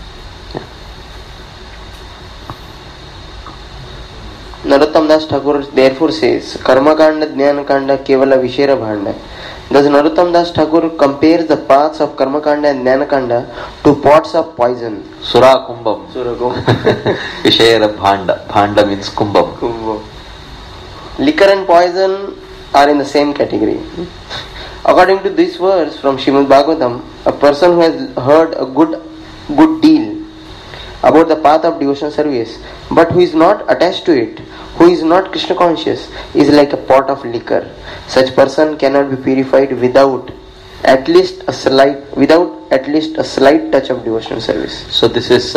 Narottam Das Thakur therefore says, Karma Kanda, Jnana Kanda, Kevala Vishera Bhanda. Thus Narottam Das Thakur compares the paths of Karma Kanda and Jnana Kanda to pots of poison. Sura Kumbham. Vishera Bhanda. Bhanda means Kumbham. Liquor and poison are in the same category. According to this verse from Srimad Bhagavatam, a person who has heard a good deal about the path of devotional service, but who is not attached to it, who is not Krishna conscious, is like a pot of liquor. Such person cannot be purified without at least a slight touch of devotional service. So this is,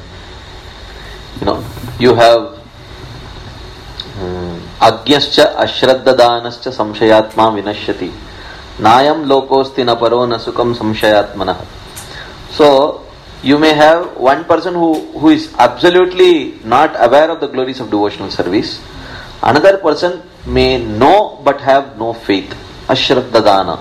you have Agyascha Ashraddhadanascha Samshayatma Vinashyati. Nayam Lokosti Naparo Nasukam Samshayatmanah. So you may have one person who is absolutely not aware of the glories of devotional service. Another person may know but have no faith. Ashraddhadana.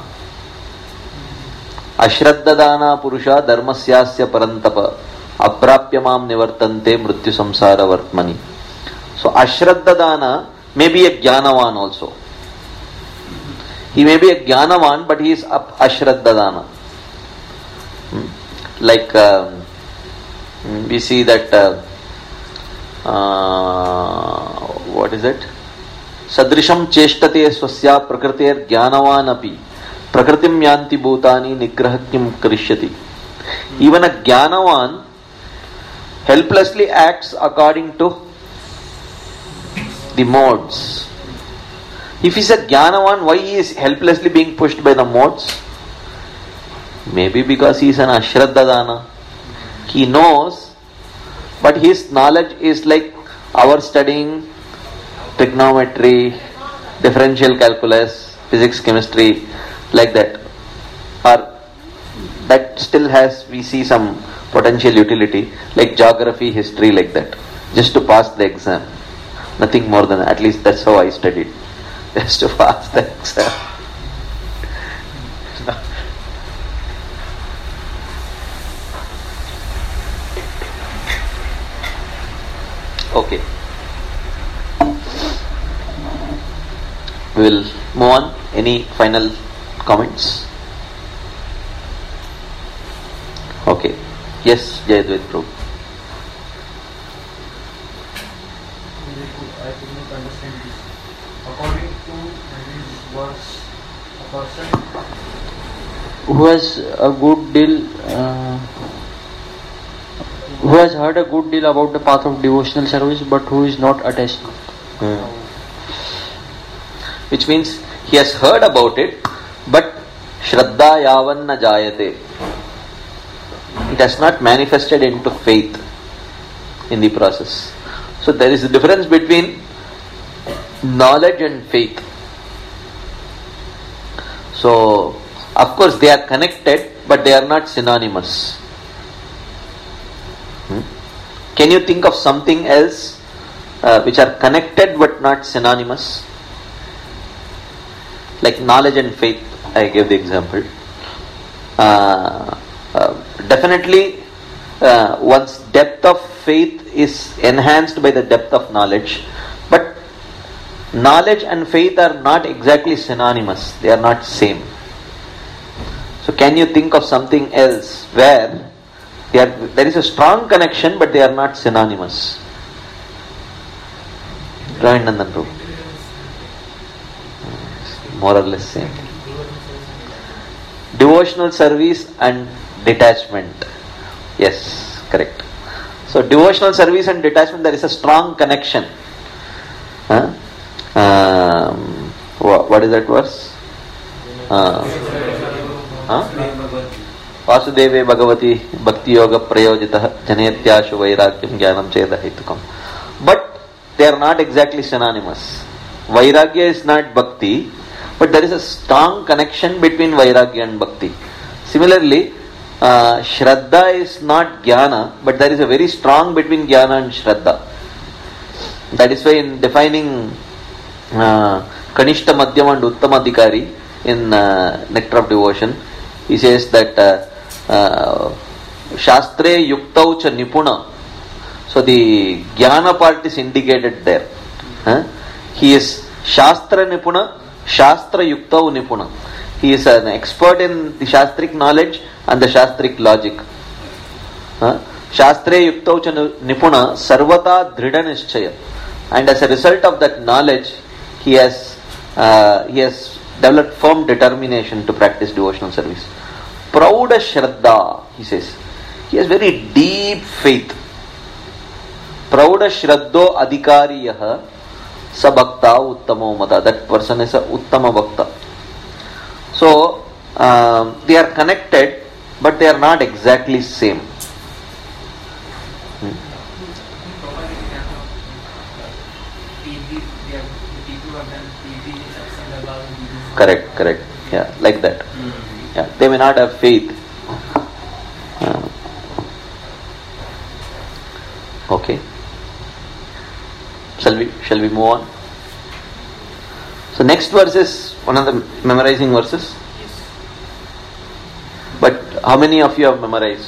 Ashraddhadana Purusha Dharmasyasya Parantapa Aprapyamam Nivartante Mrityu Samsara Vartmani. So Ashraddhadana may be a Jnanavan also. He may be a Jnanavan, but he is Ashraddhadana. Like we see that what is it? Sadrisham cheshtate swasya prakritir jnanavan api prakritim yanti bhutani nigrahakkim karishyati. Even a Jnanavan helplessly acts according to the modes. If he is a Jnanavan, why he is helplessly being pushed by the modes? Maybe because he is an Ashraddhadana. He knows, but his knowledge is like our studying trigonometry, differential calculus, physics, chemistry, like that. Or that still has, we see some potential utility, like geography, history, like that, just to pass the exam. Nothing more than that. At least that's how I studied, just to pass the exam. Okay. We will move on. Any final comments? Okay. Yes, Jayadvaita Prabhu. I could not understand this. According to this verse, a person who has a good deal, who has heard a good deal about the path of devotional service, but who is not attached. Which means he has heard about it, but Shraddha yavan na jayate. It has not manifested into faith in the process. So there is a difference between knowledge and faith. So, of course, they are connected, but they are not synonymous. Can you think of something else which are connected but not synonymous? Like knowledge and faith, I gave the example. Definitely, one's depth of faith is enhanced by the depth of knowledge, but knowledge and faith are not exactly synonymous. They are not same. So can you think of something else where there is a strong connection but they are not synonymous? Ravinandan Prabhu. More or less same. Devotional service and detachment. Yes, correct. So devotional service and detachment, there is a strong connection. What is that verse? Vasudeve Bhagavati Bhakti Yoga Prayojitah Janetyashu Vairagyam Jnanam Cheda Hetukam. But they are not exactly synonymous. Vairagya is not Bhakti, but there is a strong connection between Vairagya and Bhakti. Similarly, Shraddha is not Jnana, but there is a very strong between Jnana and Shraddha. That is why in defining Kanishta, Madhyam and Uttama Adhikari in Nectar of Devotion, he says that Shastre Yuktau cha Nipuna. So the Jnana part is indicated there. He is Shastra Nipuna, Shastra Yuktau Nipuna. He is an expert in the Shastric knowledge and the Shastric logic. Shastre Yuktau cha Nipuna Sarvata Dhrida Nishchaya. And as a result of that knowledge, he has developed firm determination to practice devotional service. Prouda Shraddha, he says. He has very deep faith. Prouda Shraddho Adhikariyaha Sabhakta Uttamo Mata. That person is a Uttama Bhakta. So, they are connected, but they are not exactly same. Correct. Yeah, like that. Yeah, they may not have faith. Okay. Shall we move on? So next verse is one of the memorizing verses. But how many of you have memorized?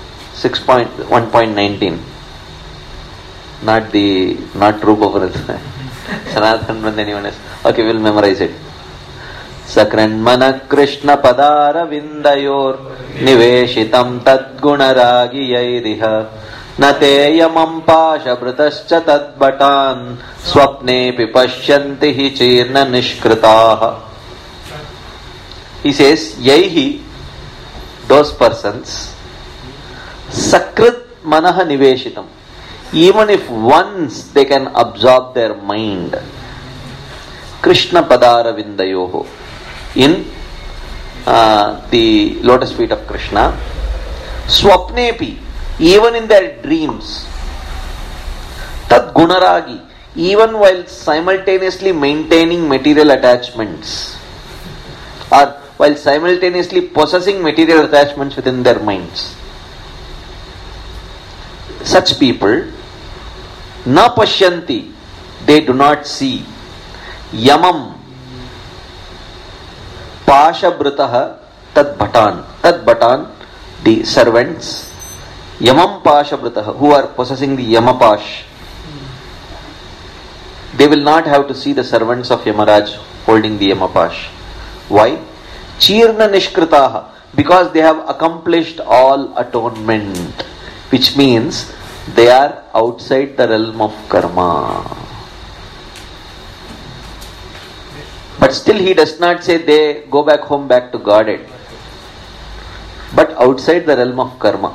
6.1.19. Not Rupa Vrata. Sanathan and anyone else. Okay, we'll memorize it. Sakranmana Krishna Padara Vindayor Niveshitam Tadgunaragi Yairiha Nateyamam Pasha Pratascha Tadbatan Swapne Pipashyanti Hi Chirna Nishkritaha. He says, Yaihi, those persons, Sakrit Manaha Niveshitam. Even if once they can absorb their mind, Krishna Padara Vindayoho, in the lotus feet of Krishna, Swapnepi, even in their dreams, Tad Gunaragi, even while simultaneously maintaining material attachments, or while simultaneously possessing material attachments within their minds. Such people, na pashyanti, they do not see, yamam pashabhrutaha tad bhatan, the servants, yamam pashabhrutaha, who are possessing the yamapash. They will not have to see the servants of Yamaraj holding the yamapash. Why? Chirna nishkritaha, because they have accomplished all atonement, which means they are outside the realm of karma. But still he does not say they go back home, back to Godhead, but outside the realm of karma.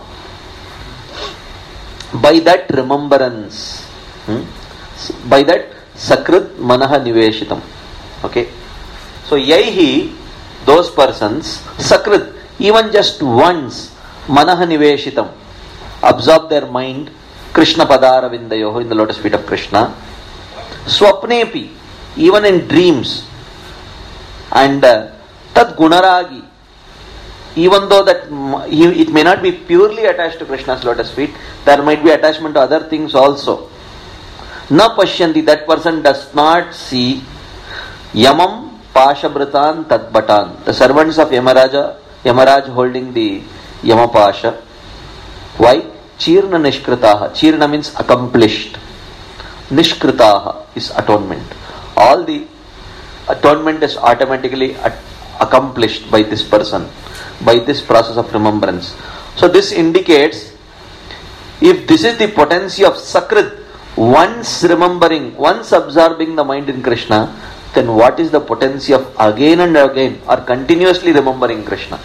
By that remembrance, by that sakrit manaha niveshitam. Okay. So yaihi, those persons, sakrit, even just once, manaha niveshitam, absorb their mind, Krishna padara vindayoho, in the lotus feet of Krishna. Swapnepi, even in dreams. And tad gunaragi, even though that it may not be purely attached to Krishna's lotus feet, there might be attachment to other things also. Na pashyanti, that person does not see yamam pashabhratan tadbhatan, the servants of Yamaraj holding the yamapasha. Why? Chirna nishkritaha. Chirna means accomplished. Nishkritaha is atonement. All the atonement is automatically accomplished by this person, by this process of remembrance. So this indicates, if this is the potency of sakrit, once remembering, once absorbing the mind in Krishna, then what is the potency of again and again or continuously remembering Krishna?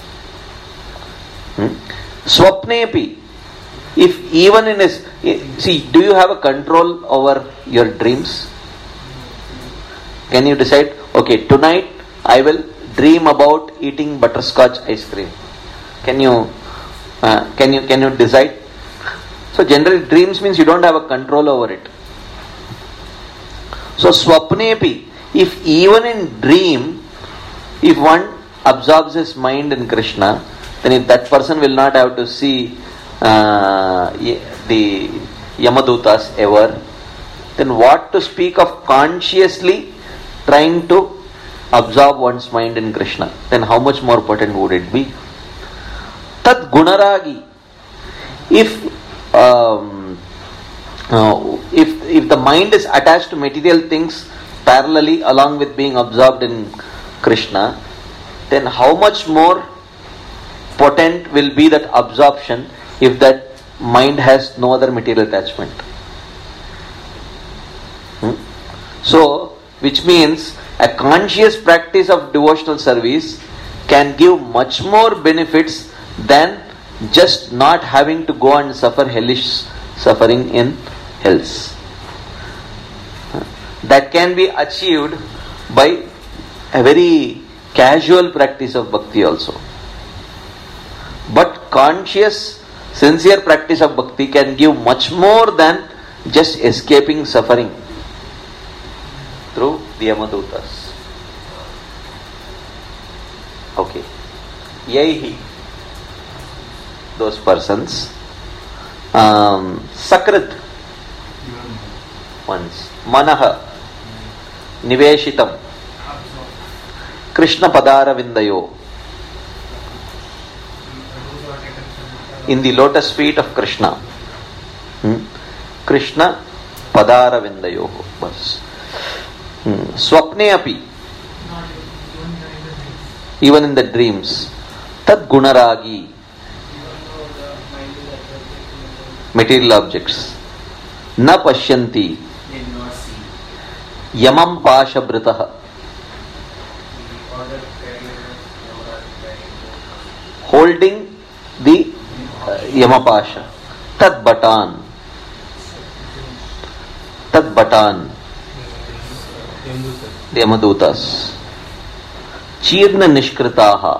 Swapnepi, if even in his, see, do you have a control over your dreams? Can you decide, okay, tonight I will dream about eating butterscotch ice cream? Can you decide? So generally dreams means you don't have a control over it. So swapnepi, if even in dream, if one absorbs his mind in Krishna, then if that person will not have to see the Yamadutas ever, then what to speak of consciously trying to absorb one's mind in Krishna? Then how much more potent would it be? Tad gunaragi, if the mind is attached to material things parallelly along with being absorbed in Krishna, then how much more potent will be that absorption if that mind has no other material attachment? So, which means a conscious practice of devotional service can give much more benefits than just not having to go and suffer hellish suffering in hells. That can be achieved by a very casual practice of bhakti also. But conscious, sincere practice of bhakti can give much more than just escaping suffering through the Yamadutas. Okay. Yaihi, those persons, sakrit, ones, manaha, niveshitam, Krishna padara vindayo, in the lotus feet of Krishna. Krishna padara vindayo. Bas. Swapne api, even in the dreams. Tad gunaragi, material objects. Na pashyanti, yamam pashabhritaha, holding the yamapasha. Tad bhatan, the Yamadutas. Chirna nishkritaha,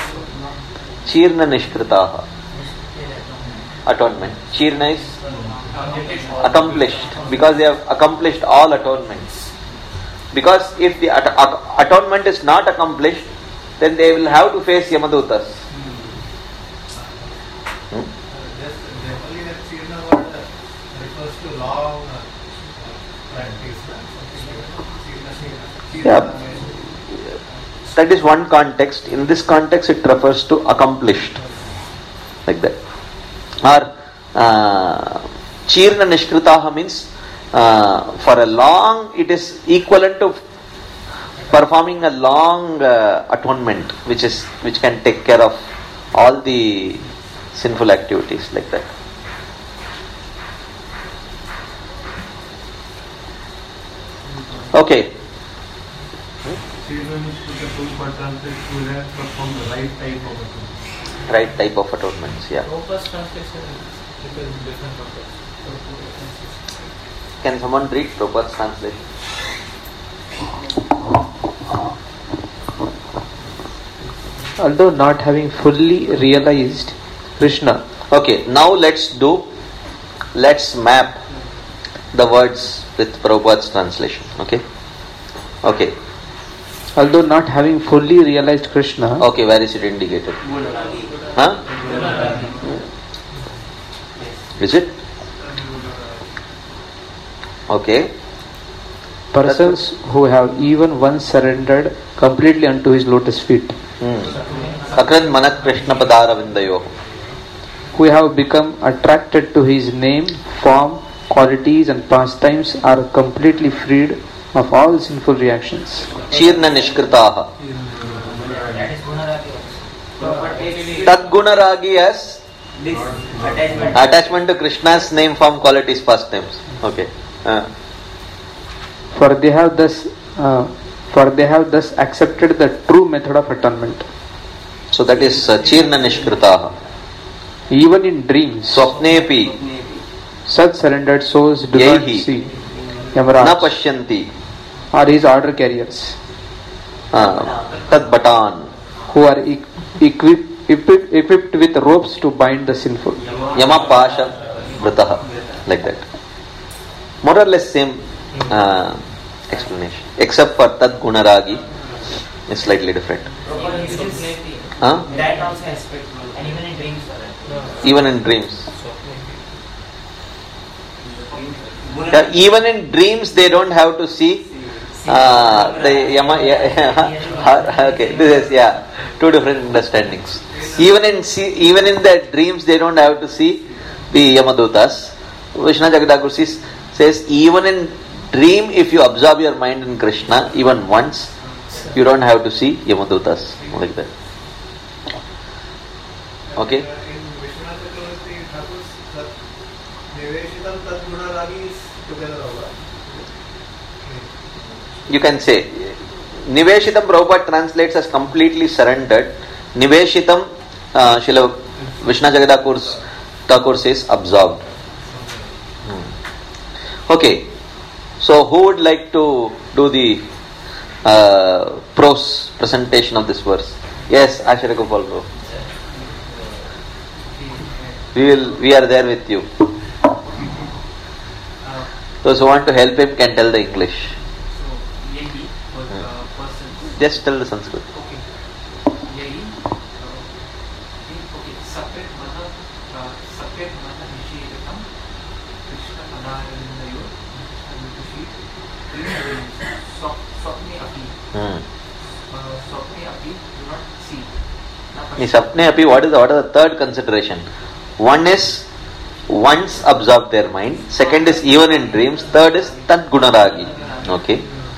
Chirna nishkritaha, atonement. Chirna is Accomplished, because they have accomplished all atonements. Because if the atonement is not accomplished, then they will have to face Yamadutas. Just generally that Chirna word refers to long practice. Yeah. That is one context. In this context, it refers to accomplished, like that. Or Chirna Nishkritaha means for a long, it is equivalent to performing a long atonement, which can take care of all the sinful activities, like that. Okay. Right type of atonements, yeah. Prabhupada's translation is different from this. Can someone read Prabhupada's translation? Although not having fully realized Krishna. Okay, now let's map the words with Prabhupada's translation. Okay. Although not having fully realized Krishna. Okay, where is it indicated? Huh? Is it? Okay. Persons who have even once surrendered completely unto his lotus feet. Sakran Manak Krishna Padara Vindayo. Who have become attracted to his name, form, qualities and pastimes are completely freed of all sinful reactions. Chirna Nishkritaha. Tad Gunaragi has attachment to Krishna's name, form, qualities, pastimes. Okay. For they have thus accepted the true method of atonement. So that is Chirna Nishkritaha. Even in dreams, Swapnepi such surrendered souls do not see Yamaraj Na Pashyanti or his order carriers, Tad Batan, who are equipped with ropes to bind the sinful. Yama Pasha Vrataha, like that. More or less same explanation, except for Tad Gunaragi is slightly different. That also aspect, and even in dreams. Even in dreams. Yeah, even in dreams they don't have to see the Yama. Okay, this is two different understandings. Even in the dreams they don't have to see the Yamadutas. Vishnu Jagadagur says even in dream, if you absorb your mind in Krishna even once, you don't have to see Yamadutas, like that. Okay. In Vishwanath Chakravarti Thakur's Niveshitam Tad Gunaragi is together over. You can say Niveshitam Prabhupada translates as completely surrendered. Niveshitam Srila Vishnu Jagadagur Thakur says absorbed. Okay. So who would like to do the prose presentation of this verse? Yes, Ashara Gopal bro. We are there with you. Those who want to help him can tell the English. Just tell the Sanskrit. Sapne api, what is the third consideration? One is once absorb their mind. Second is even in dreams. Third is tad gunaragi. Okay.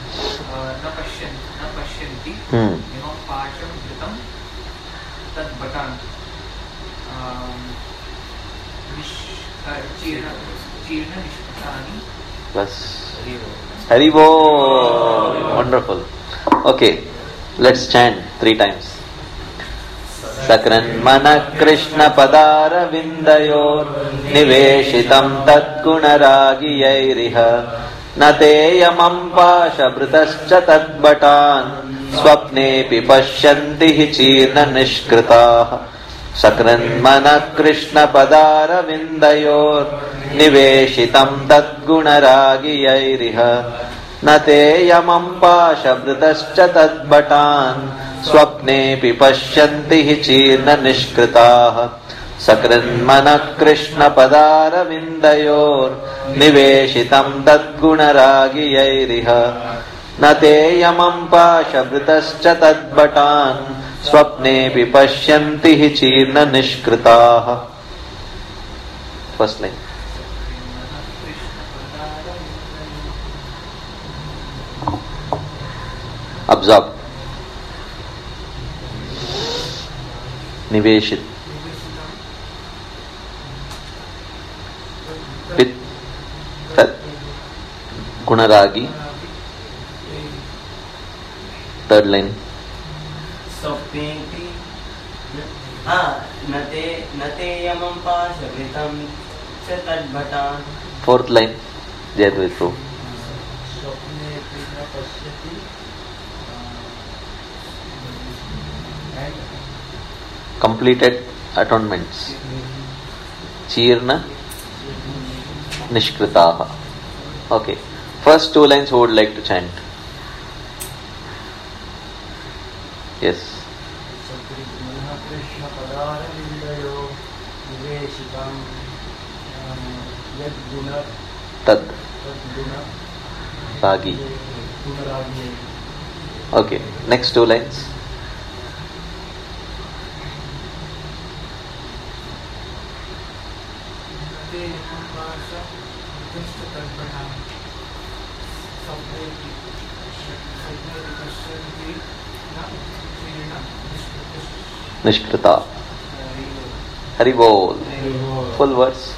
Plus Haribo. Wonderful. Okay. Let's chant 3 times. Sakran Mana Krishna Padara Vindayor Niveshitam Tad Gunaragi Yairiha Nate Yamam Pasha Britascha Tad Batan Swapne Pipashyanti Chirna Nishkritaha Sakran Mana Krishna Padara Vindayor निवेशितं तद्गुणरागियैरिह न ते यमं पाशभृतश्च तद्भटान् स्वप्नेऽपि पश्यन्ति हि चीर्ण निष्कृताः सकृन्मनः कृष्णपदारविन्दयोर्निवेशितं तद्गुणरागियैरिह न ते यमं पाशभृतश्च तद्भटान् स्वप्नेऽपि पश्यन्ति हि चीर्ण निष्कृताः. First line. Absorb. Niveshit. With Tat Gunaragi. Third line. स्वप्नेऽपि नते यमं पाशभृतं च तद्भटान्. Fourth line. Jayadvaitru. Completed atonements. Chirna Nishkritaha. Okay. First two lines who would like to chant? Yes. Tad Ragi. Okay. Next two lines. Nishkrita. Haribol. Full verse.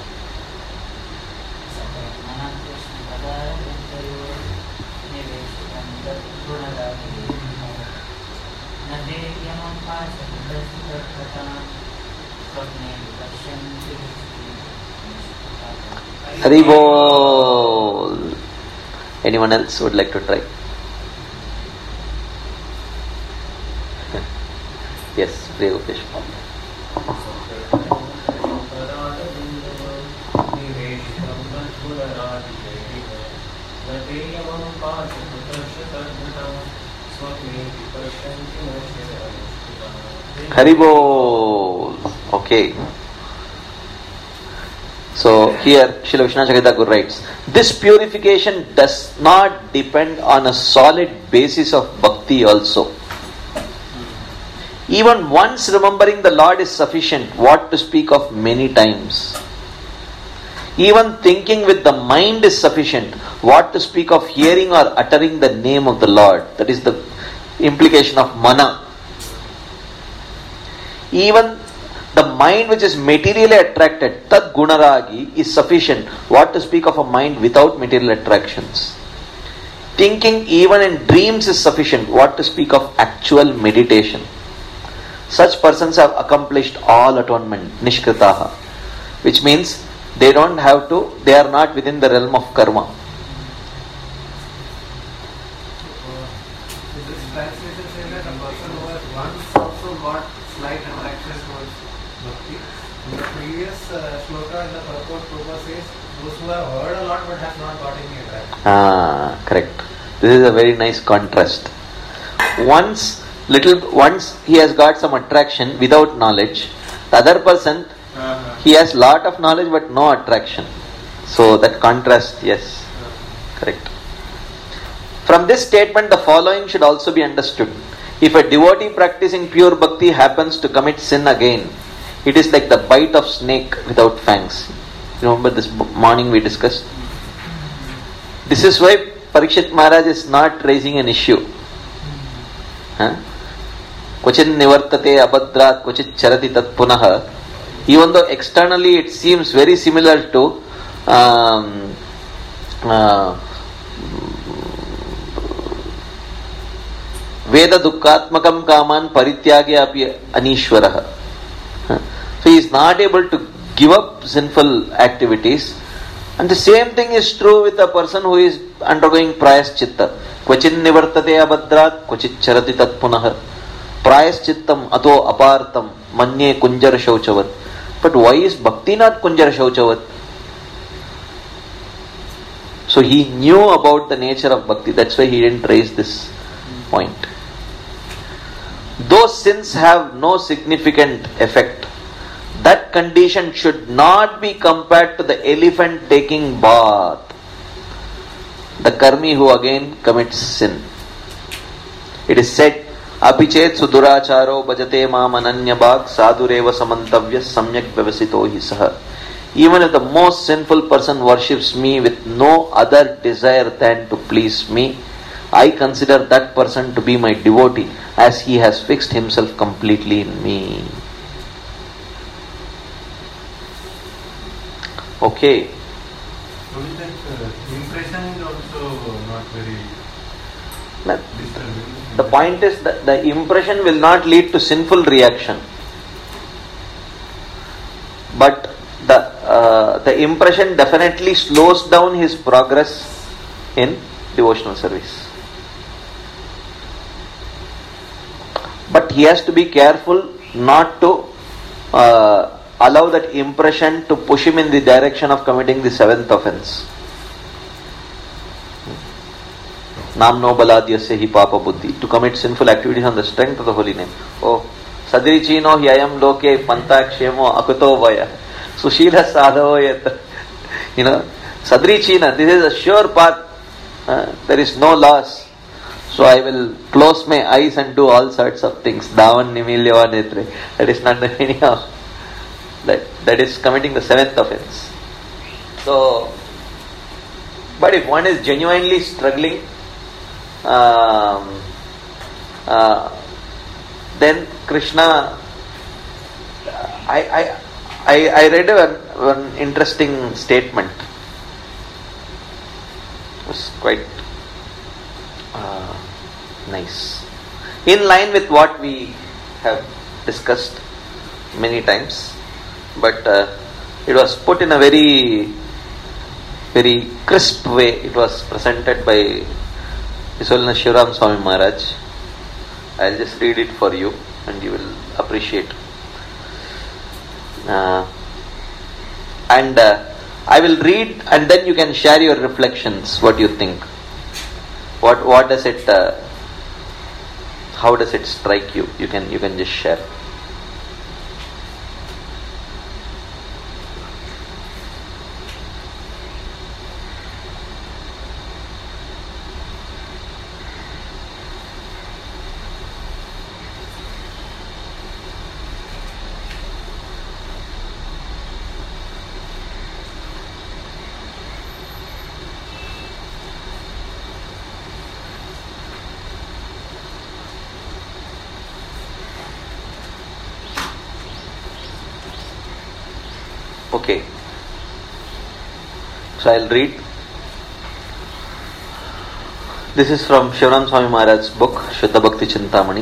Haribol. Anyone else would like to try? Yes, Priya Gopesh. Haribol. Okay. So here Srila Vishwanath Chakravarti Thakur writes, this purification does not depend on a solid basis of bhakti also. Even once remembering the Lord is sufficient, what to speak of many times. Even thinking with the mind is sufficient, what to speak of hearing or uttering the name of the Lord. That is the implication of mana. Even the mind which is materially attracted, tad gunaragi, is sufficient. What to speak of a mind without material attractions. Thinking even in dreams is sufficient. What to speak of actual meditation. Such persons have accomplished all atonement, nishkritaha, which means they don't have to, they are not within the realm of karma. This translation says that a person who has once also got slight attraction towards bhakti. In the previous shloka in the purport, Prabhupada says those who have heard a lot but have not got any attraction. Correct. This is a very nice contrast. Once he has got some attraction without knowledge, the other person he has lot of knowledge but no attraction. So that contrast, yes, correct. From this statement the following should also be understood. If a devotee practicing pure bhakti happens to commit sin again, it is like the bite of snake without fangs. Remember this morning we discussed? This is why Parikshit Maharaj is not raising an issue. Kvachit nivartate abhadrat kvachit charati tat punaha. Even though externally it seems very similar to Veda dukkhatmakam kaman parityagya api anishwaraha. So he is not able to give up sinful activities. And the same thing is true with a person who is undergoing prayaschitta. Kvachin nivartate abhadrat kvachit charati tat punaha. Prayaschittam ato apartam manye kunjar shauchavat. But why is bhakti not kunjar shauchavat? So he knew about the nature of bhakti. That's why he didn't raise this point. Those sins have no significant effect. That condition should not be compared to the elephant taking bath, the karmi who again commits sin. It is said, Apichet suduracharo bhajate mam ananyabhag sadureva samantavya samyak vyavasito hi saha. Even if the most sinful person worships me with no other desire than to please me, I consider that person to be my devotee, as he has fixed himself completely in me. Okay. So is that impression is also not very disturbing? The point is that the impression will not lead to sinful reaction, but the impression definitely slows down his progress in devotional service. But he has to be careful not to allow that impression to push him in the direction of committing the seventh offense. Namno baladyasya hi papa buddhi. To commit sinful activities on the strength of the holy name. Oh, sadrichino hyayam loke pantakshemo akuto vaya. Sushila sadhavo yat. Sadrichina, this is a sure path. There is no loss. So I will close my eyes and do all sorts of things. Davan nimilyava netre. That is not the meaning of that. That is committing the seventh offense. So, but if one is genuinely struggling, then Krishna, I read one interesting statement. It was quite nice. In line with what we have discussed many times, but it was put in a very, very crisp way. It was presented by His Holiness Shivaram Swami Maharaj. I'll just read it for you and you will appreciate. And I will read and then you can share your reflections, what you think. What does it, how does it strike you? You can just share. Okay. So I'll read. This is from Shivaram Swami Maharaj's book, Shuddha Bhakti Chintamani,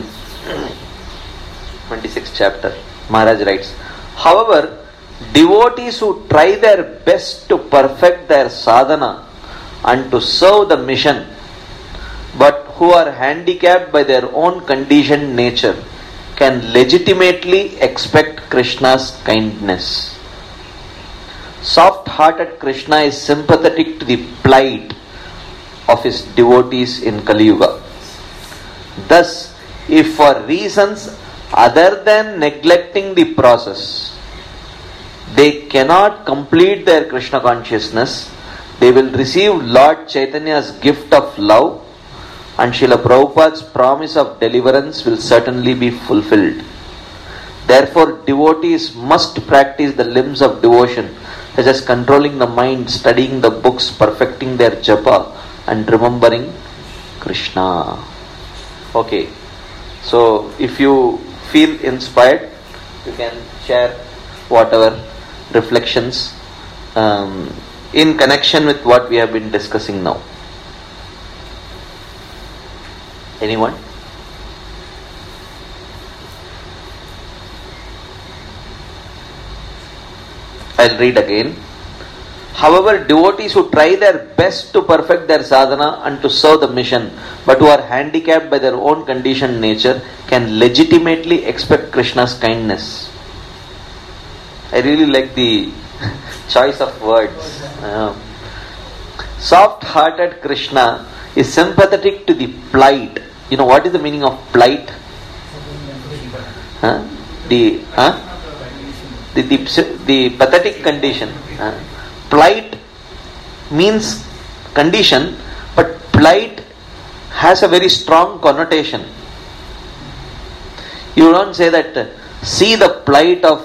26th chapter. Maharaj writes, however, devotees who try their best to perfect their sadhana and to serve the mission, but who are handicapped by their own conditioned nature, can legitimately expect Krishna's kindness. Soft-hearted Krishna is sympathetic to the plight of his devotees in Kali Yuga. Thus, if for reasons other than neglecting the process, they cannot complete their Krishna consciousness, they will receive Lord Chaitanya's gift of love, and Srila Prabhupada's promise of deliverance will certainly be fulfilled. Therefore, devotees must practice the limbs of devotion, such as controlling the mind, studying the books, perfecting their japa, and remembering Krishna. Okay, so if you feel inspired, you can share whatever reflections in connection with what we have been discussing now. Anyone? I'll read again. However, devotees who try their best to perfect their sadhana and to serve the mission, but who are handicapped by their own conditioned nature, can legitimately expect Krishna's kindness. I really like the choice of words. Soft-hearted Krishna is sympathetic to the plight. You know what is the meaning of plight? The pathetic condition. Plight means condition, but plight has a very strong connotation. You don't say that, see the plight of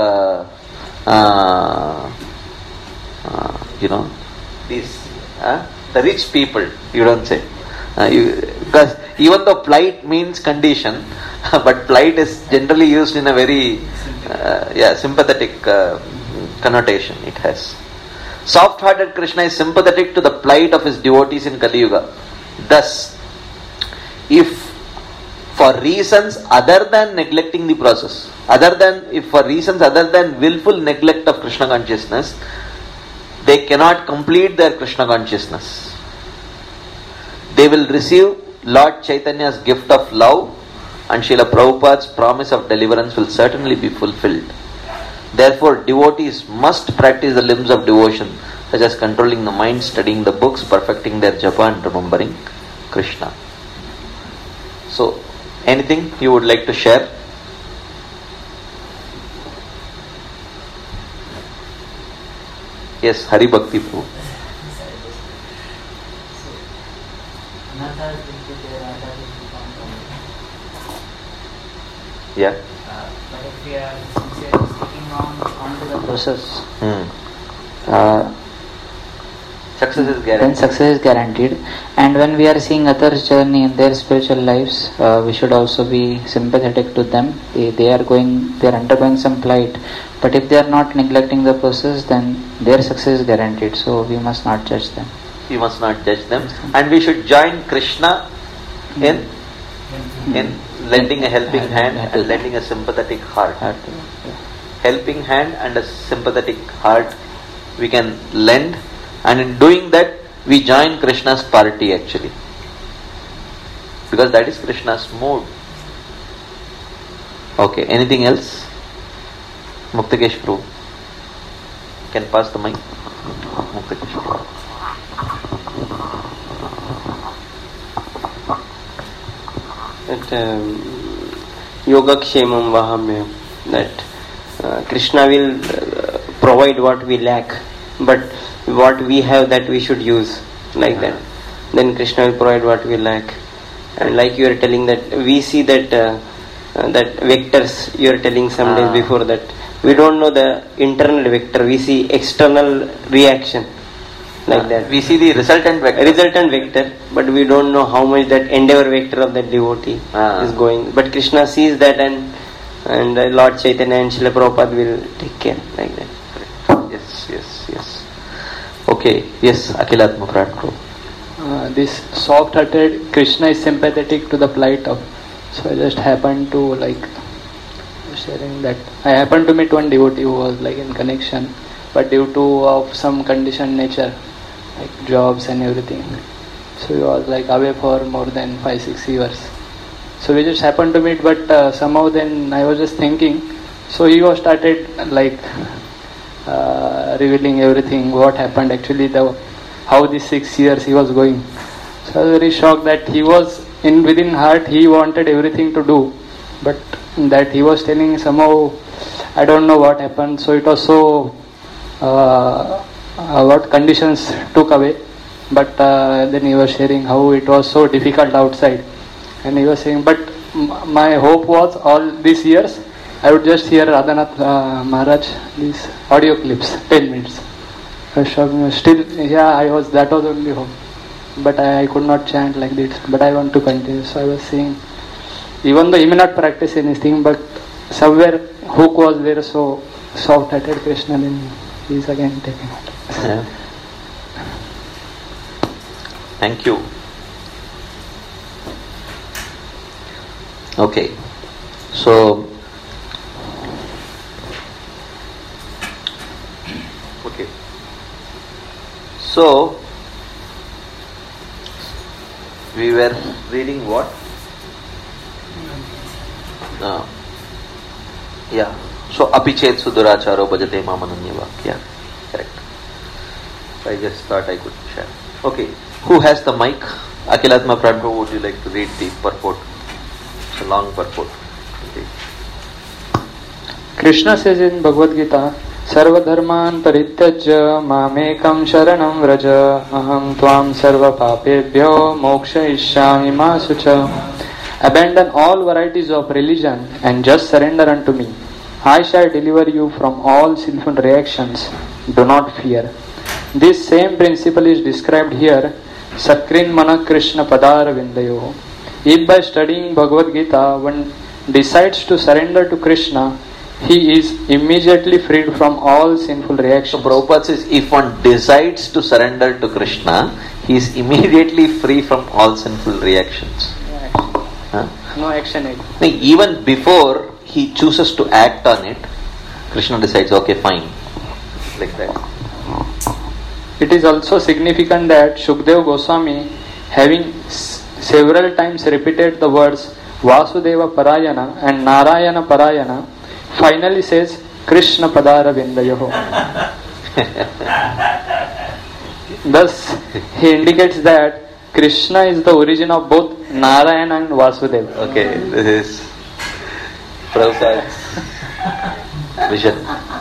these the rich people. You don't say, because even though plight means condition, but plight is generally used in a very sympathetic connotation. It has. Soft-hearted Krishna is sympathetic to the plight of his devotees in Kali Yuga. Thus, if for reasons other than neglecting the process, for reasons other than willful neglect of Krishna consciousness, they cannot complete their Krishna consciousness, they will receive Lord Chaitanya's gift of love, and Srila Prabhupada's promise of deliverance will certainly be fulfilled. Therefore, devotees must practice the limbs of devotion, such as controlling the mind, studying the books, perfecting their japa, and remembering Krishna. So, anything you would like to share? Yes, Hari Bhakti Prabhu. Yeah. But if we are sincerely sticking on to the process, Success is guaranteed. then success is guaranteed. And when we are seeing others' journey in their spiritual lives, we should also be sympathetic to them. They are undergoing some plight. But if they are not neglecting the process, then their success is guaranteed. So we must not judge them. We must not judge them, and we should join Krishna in lending a helping hand and lending a sympathetic heart. Helping hand and a sympathetic heart we can lend, and in doing that we join Krishna's party actually, because that is Krishna's mood. Okay, anything else? Muktakesh Prabhu, can pass the mic. Muktakesh Prabhu. Yogakshemam Vahamya, that Krishna will provide what we lack, but what we have that we should use, like that. Then Krishna will provide what we lack. And like you are telling that, we see that that vectors you are telling some days before, that we don't know the internal vector, we see external reaction, like that. We see the resultant vector, but we don't know how much that endeavor vector of that devotee is going. But Krishna sees that, and Lord Chaitanya and Srila Prabhupada will take care, like that. Yes. Okay, yes, Akhilatma Prabhu. This soft-hearted Krishna is sympathetic to the plight of. So I just happened to sharing that I happened to meet one devotee who was in connection, but due to of some conditioned nature, like jobs and everything, so he was away for more than 5-6 years. So we just happened to meet, but somehow then I was just thinking. So he was started revealing everything what happened actually, how these 6 years he was going. So I was very shocked that he was within heart he wanted everything to do, but that he was telling somehow I don't know what happened. So it was so what conditions took away, but then he was sharing how it was so difficult outside, and he was saying, but my hope was all these years I would just hear Radhanath Maharaj these audio clips 10 minutes. Still, that was only hope, but I could not chant like this, but I want to continue. So I was saying, even though he may not practice anything, but somewhere hook was there, so soft-hearted Krishna, then he is again taken out. Yeah. Thank you. Okay, so we were reading what? So apichet suduracharo bhajate mamananya vakya. Correct. I just thought I could share. Okay, who has the mic? Akhilatma Prabhu, would you like to read the purport? It's a long purport. Okay. Krishna says in Bhagavad Gita, Sarva dharman parityajya mamekam sharanam vraja aham tvam sarva papebhyo mokshayishyami ma sucha. Abandon all varieties of religion and just surrender unto me. I shall deliver you from all sinful reactions. Do not fear. This same principle is described here. Sakrin mana Krishna padara vindayo. If by studying Bhagavad Gita one decides to surrender to Krishna, he is immediately freed from all sinful reactions. So Prabhupada says, if one decides to surrender to Krishna, he is immediately free from all sinful reactions. No action. Even before he chooses to act on it, Krishna decides, okay, fine. Like that. It is also significant that Shukdev Goswami, having several times repeated the words Vasudeva Parayana and Narayana Parayana, finally says Krishna Padara Vindayoho. Thus, he indicates that Krishna is the origin of both Narayana and Vasudeva. Okay, this is Prabhupada's vision.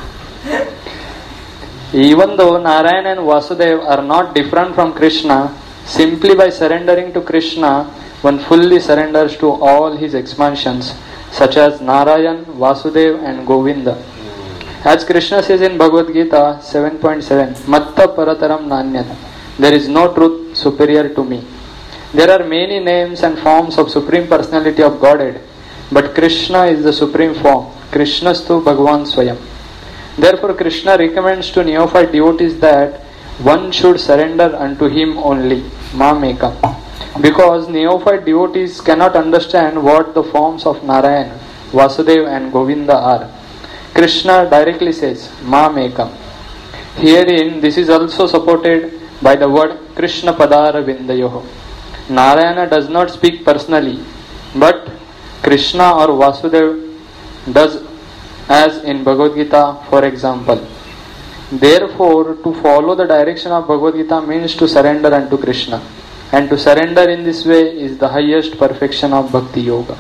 Even though Narayana and Vasudeva are not different from Krishna, simply by surrendering to Krishna, one fully surrenders to all his expansions, such as Narayan, Vasudeva and Govinda. As Krishna says in Bhagavad Gita 7.7, Matta Parataram Nanyat, there is no truth superior to me. There are many names and forms of Supreme Personality of Godhead, but Krishna is the supreme form. Krishnastu Bhagavan Swayam. Therefore, Krishna recommends to neophyte devotees that one should surrender unto him only, Mamekam. Because neophyte devotees cannot understand what the forms of Narayana, Vasudeva and Govinda are. Krishna directly says, Mamekam. Herein, this is also supported by the word Krishna Padara Vindayoho. Narayana does not speak personally, but Krishna or Vasudeva does, as in Bhagavad Gita, for example. Therefore, to follow the direction of Bhagavad Gita means to surrender unto Krishna. And to surrender in this way is the highest perfection of Bhakti Yoga.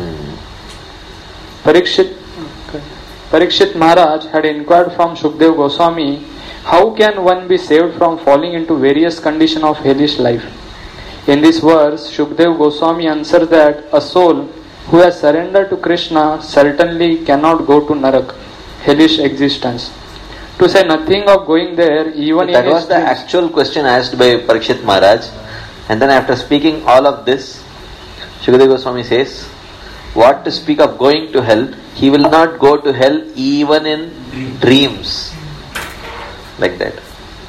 Parikshit Maharaj had inquired from Shukdev Goswami, how can one be saved from falling into various conditions of hellish life? In this verse, Shukdev Goswami answers that a soul who has surrendered to Krishna certainly cannot go to Narak, hellish existence. To say nothing of going there, even that was the actual question asked by Parikshit Maharaj. And then after speaking all of this, Shukadeva Goswami says, what to speak of going to hell? He will not go to hell even in dreams. Like that.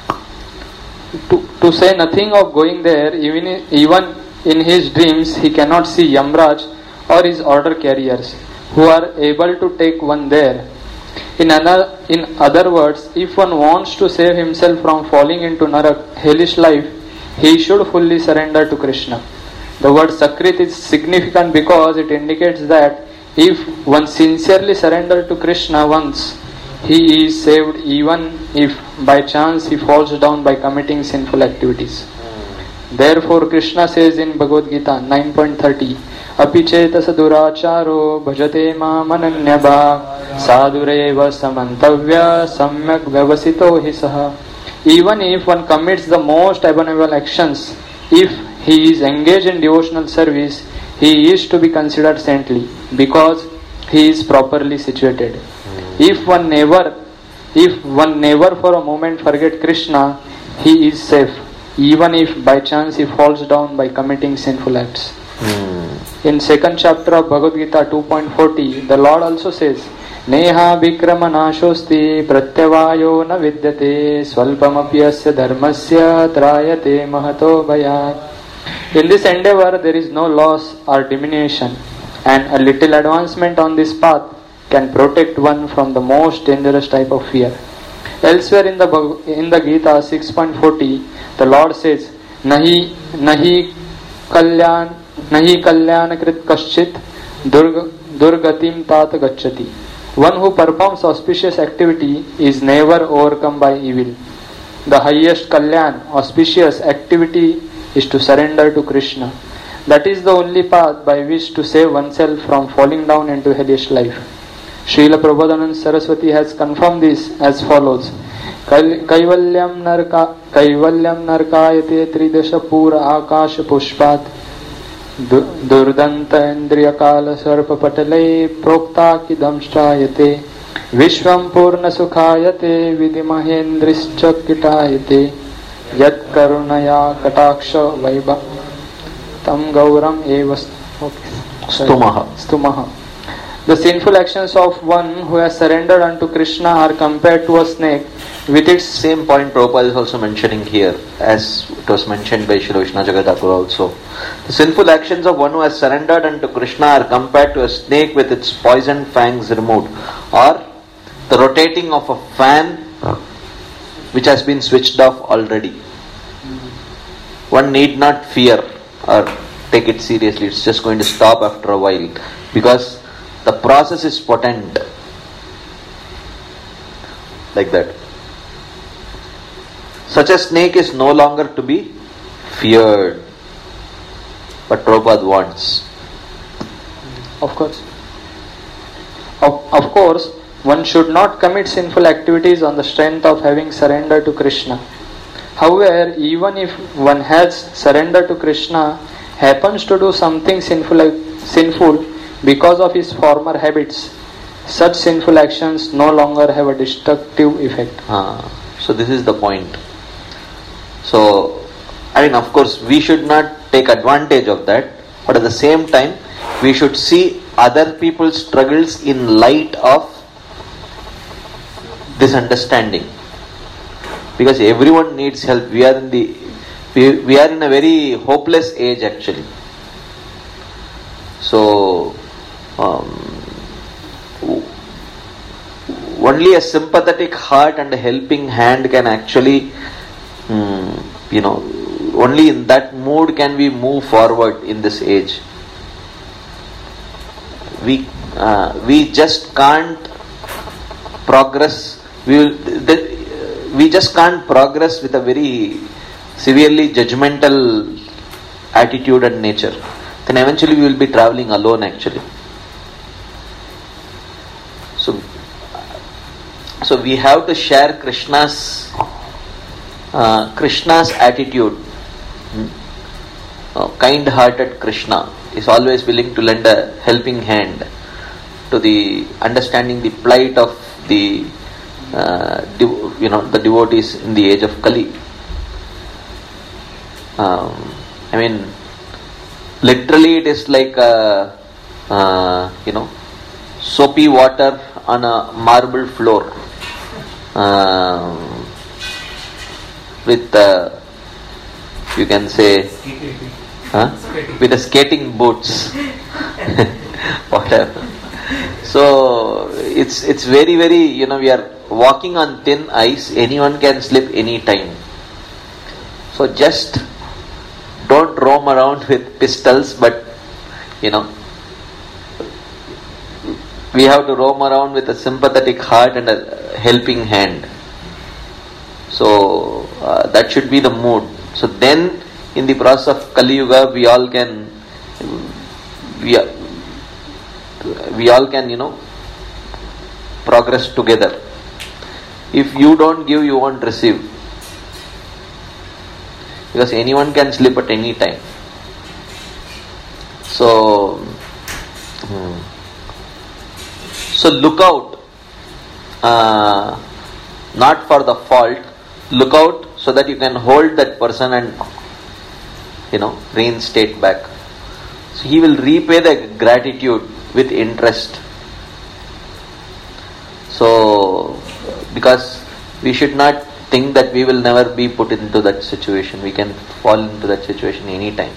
To say nothing of going there, even in his dreams, he cannot see Yamraj or his order carriers, who are able to take one there. In other words, if one wants to save himself from falling into Narak, hellish life, he should fully surrender to Krishna. The word Sakrit is significant because it indicates that if one sincerely surrenders to Krishna once, he is saved even if by chance he falls down by committing sinful activities. Therefore, Krishna says in Bhagavad Gita 9.30, Api chetasa duracharo bhajate mamananyabha sadureva samantavya samyak vyavasito hi saha. Even if one commits the most abominable actions, if he is engaged in devotional service, he is to be considered saintly because he is properly situated. If one never for a moment forget Krishna, he is safe, even if by chance he falls down by committing sinful acts. In second chapter of Bhagavad Gita 2.40, the Lord also says, Neha vikrama nashosti pratyavayo na vidyate swalpamapyasya dharmasya trayate mahato bhayat. In this endeavor there is no loss or diminution, and a little advancement on this path can protect one from the most dangerous type of fear. Elsewhere in the Gita 6.40, the Lord says, Nahi kalyanakrit kaschit durgatim tat gacchati. One who performs auspicious activity is never overcome by evil. the highest kalyan, auspicious activity is to surrender to Krishna. That is the only path by which to save oneself from falling down into hellish life. Srila Prabodhanand Saraswati has confirmed this as follows. Kaivalyam narkayate tridasha pura akasha pushpat durdanta indriya kala sarpa patale prokta kidamshayate vishvam purna sukhayate vidimahendrischa kitayate yat karunaya kataksha vaiba tam gauram evas stumaha. The sinful actions of one who has surrendered unto Krishna are compared to a snake with its... Same point Prabhupada is also mentioning here, as it was mentioned by Srila Vishnu Jagadhakur also. The sinful actions of one who has surrendered unto Krishna are compared to a snake with its poisoned fangs removed, or the rotating of a fan which has been switched off already. One need not fear or take it seriously. It's just going to stop after a while, because the process is potent. Like that. Such a snake is no longer to be feared. But Prabhupada wants. Of course. Of course, one should not commit sinful activities on the strength of having surrendered to Krishna. However, even if one has surrendered to Krishna, happens to do something sinful because of his former habits, such sinful actions no longer have a destructive effect. So this is the point. So, of course, we should not take advantage of that, but at the same time, we should see other people's struggles in light of this understanding. Because everyone needs help. We are in a very hopeless age actually. So, only a sympathetic heart and a helping hand can actually, only in that mood can we move forward in this age. We just can't progress. We just can't progress with a very severely judgmental attitude and nature. Then eventually we will be traveling alone actually. So we have to share Krishna's attitude. Kind-hearted Krishna is always willing to lend a helping hand to the understanding the plight of the devotees in the age of Kali. Literally it is like soapy water on a marble floor with you can say with the skating boots whatever. So it's very very we are walking on thin ice. Anyone can slip any time. So just don't roam around with pistols, but we have to roam around with a sympathetic heart and a helping hand. So that should be the mood. So then in the process of Kali Yuga we all can progress together. If you don't give, you won't receive, because anyone can slip at any time. So look out, not for the fault, look out so that you can hold that person and reinstate back. So he will repay the gratitude with interest. So because we should not think that we will never be put into that situation. We can fall into that situation anytime.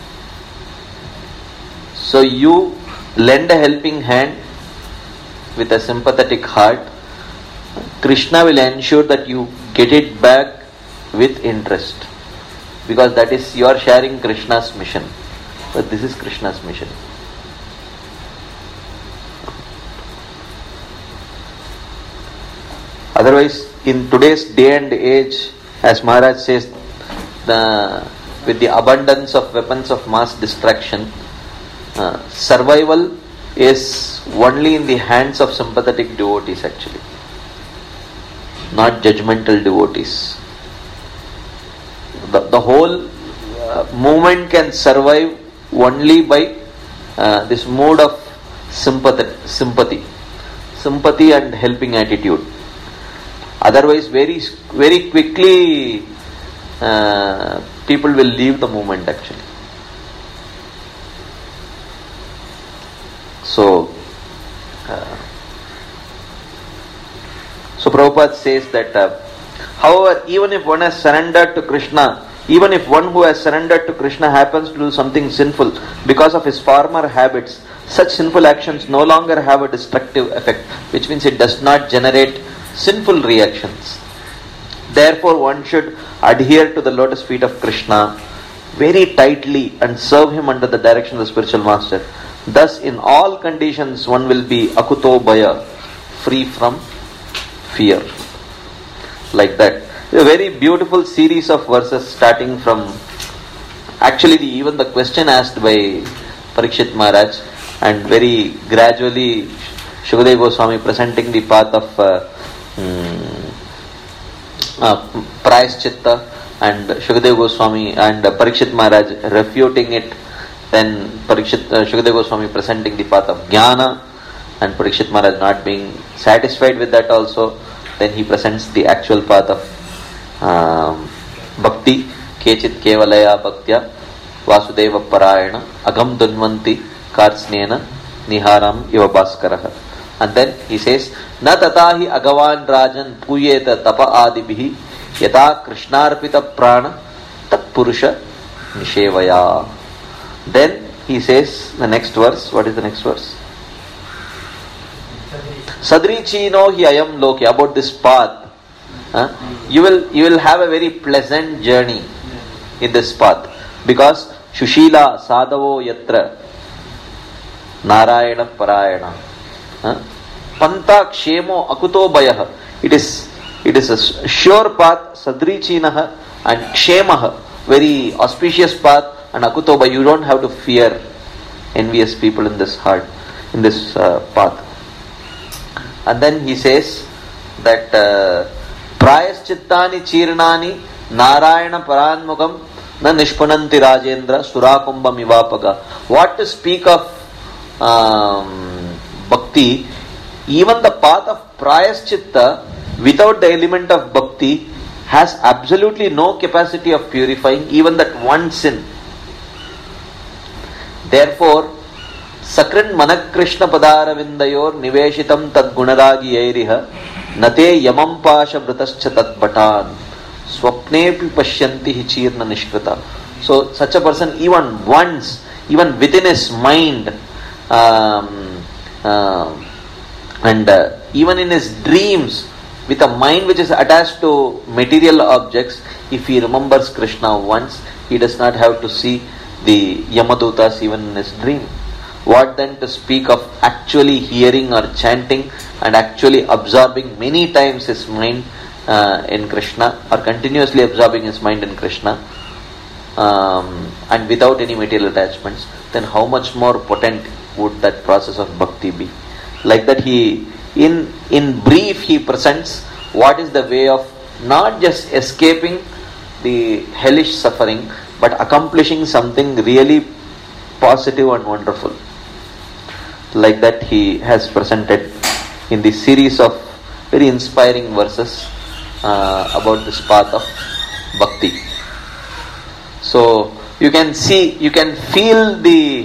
So you lend a helping hand with a sympathetic heart. Krishna will ensure that you get it back with interest, because that is, you are sharing Krishna's mission. But this is Krishna's mission. Otherwise, in today's day and age, as Maharaj says, with the abundance of weapons of mass distraction, survival is only in the hands of sympathetic devotees actually, not judgmental devotees. The whole movement can survive only by this mode of sympathy and helping attitude. Otherwise, very quickly people will leave the movement actually. So Prabhupada says that however, even if one has surrendered to Krishna, even if one who has surrendered to Krishna happens to do something sinful because of his former habits, such sinful actions no longer have a destructive effect, which means it does not generate sinful reactions. Therefore, one should adhere to the lotus feet of Krishna very tightly and serve him under the direction of the spiritual master. Thus, in all conditions, one will be akuto bhaya, free from fear. Like that. A very beautiful series of verses starting from actually even the question asked by Parikshit Maharaj, and very gradually Shukadeva Goswami presenting the path of Prayaschitta, and Shukadeva Goswami and Parikshit Maharaj refuting it, then Shukadeva Goswami presenting the path of Jnana, and Parikshit Maharaj not being satisfied with that also, then he presents the actual path of Bhakti, Kechit Kevalaya Bhaktya Vasudeva Parayana Agam Dunvanti Karsnena Niharam Iva Bhaskaraha. And then he says, Na tatahi agavan rajan puyeta tapa adibihi yata krishnarpita prana tat purusha nishevaya. Then he says the next verse. What is the next verse? Sadrichino hi ayam loki. About this path, you will have a very pleasant journey in this path, because Shushila Sadavo Yatra Narayana Parayana Panta Kshemo Akuto Bayah. It is a sure path, Sadrichinaha and Kshemaha, very auspicious path, and Akuto Bayah. You don't have to fear envious people in this heart, in this path. And then he says that Prayaschittani Chirnani Narayana Paranmukam Na Nishpananti Rajendra Surakumbha Mivapaga. What to speak of Bhakti? Even the path of Prayaschitta without the element of Bhakti has absolutely no capacity of purifying even that one sin. Therefore, Sakran Manakrishna Padara Vindayor Niveshitam Tad Gunaragi Airiha Nate Yamam Pasha Vratascha Tad Bhatan Swapnepi Pashyanti Hichirna Nishkrita. So, such a person, even once, even within his mind, and even in his dreams, with a mind which is attached to material objects, if he remembers Krishna once, he does not have to see the Yamadutas even in his dream. What then to speak of actually hearing or chanting and actually absorbing many times his mind in Krishna, or continuously absorbing his mind in Krishna, and without any material attachments, then how much more potent would that process of bhakti be? Like that, he, in brief, he presents what is the way of not just escaping the hellish suffering, but accomplishing something really positive and wonderful. Like that, he has presented in the series of very inspiring verses about this path of bhakti. So you can see, you can feel the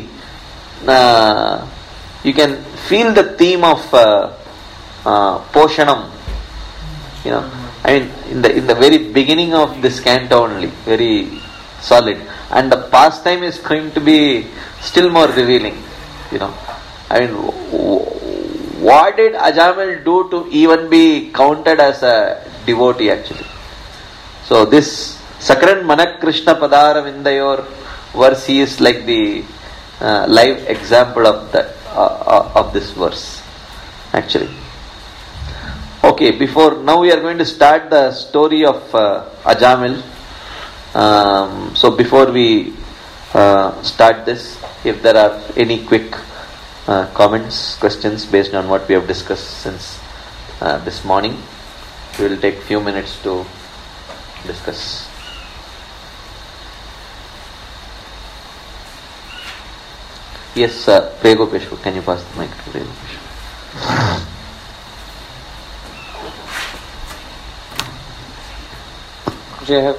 theme of Poshanam. You know, I mean, in the very beginning of this canto only, very solid, and the pastime is going to be still more revealing. You know, I mean, what did Ajamil do to even be counted as a devotee actually? So this Sakran Manak Krishna Padara Vindayor verse is like the live example of that of this verse actually. Okay, now we are going to start the story of Ajamil. So before we start this, if there are any quick comments, questions based on what we have discussed since this morning, we will take few minutes to discuss. Yes, Priya Gopeshwar, can you pass the mic to Priya Gopeshwar? I have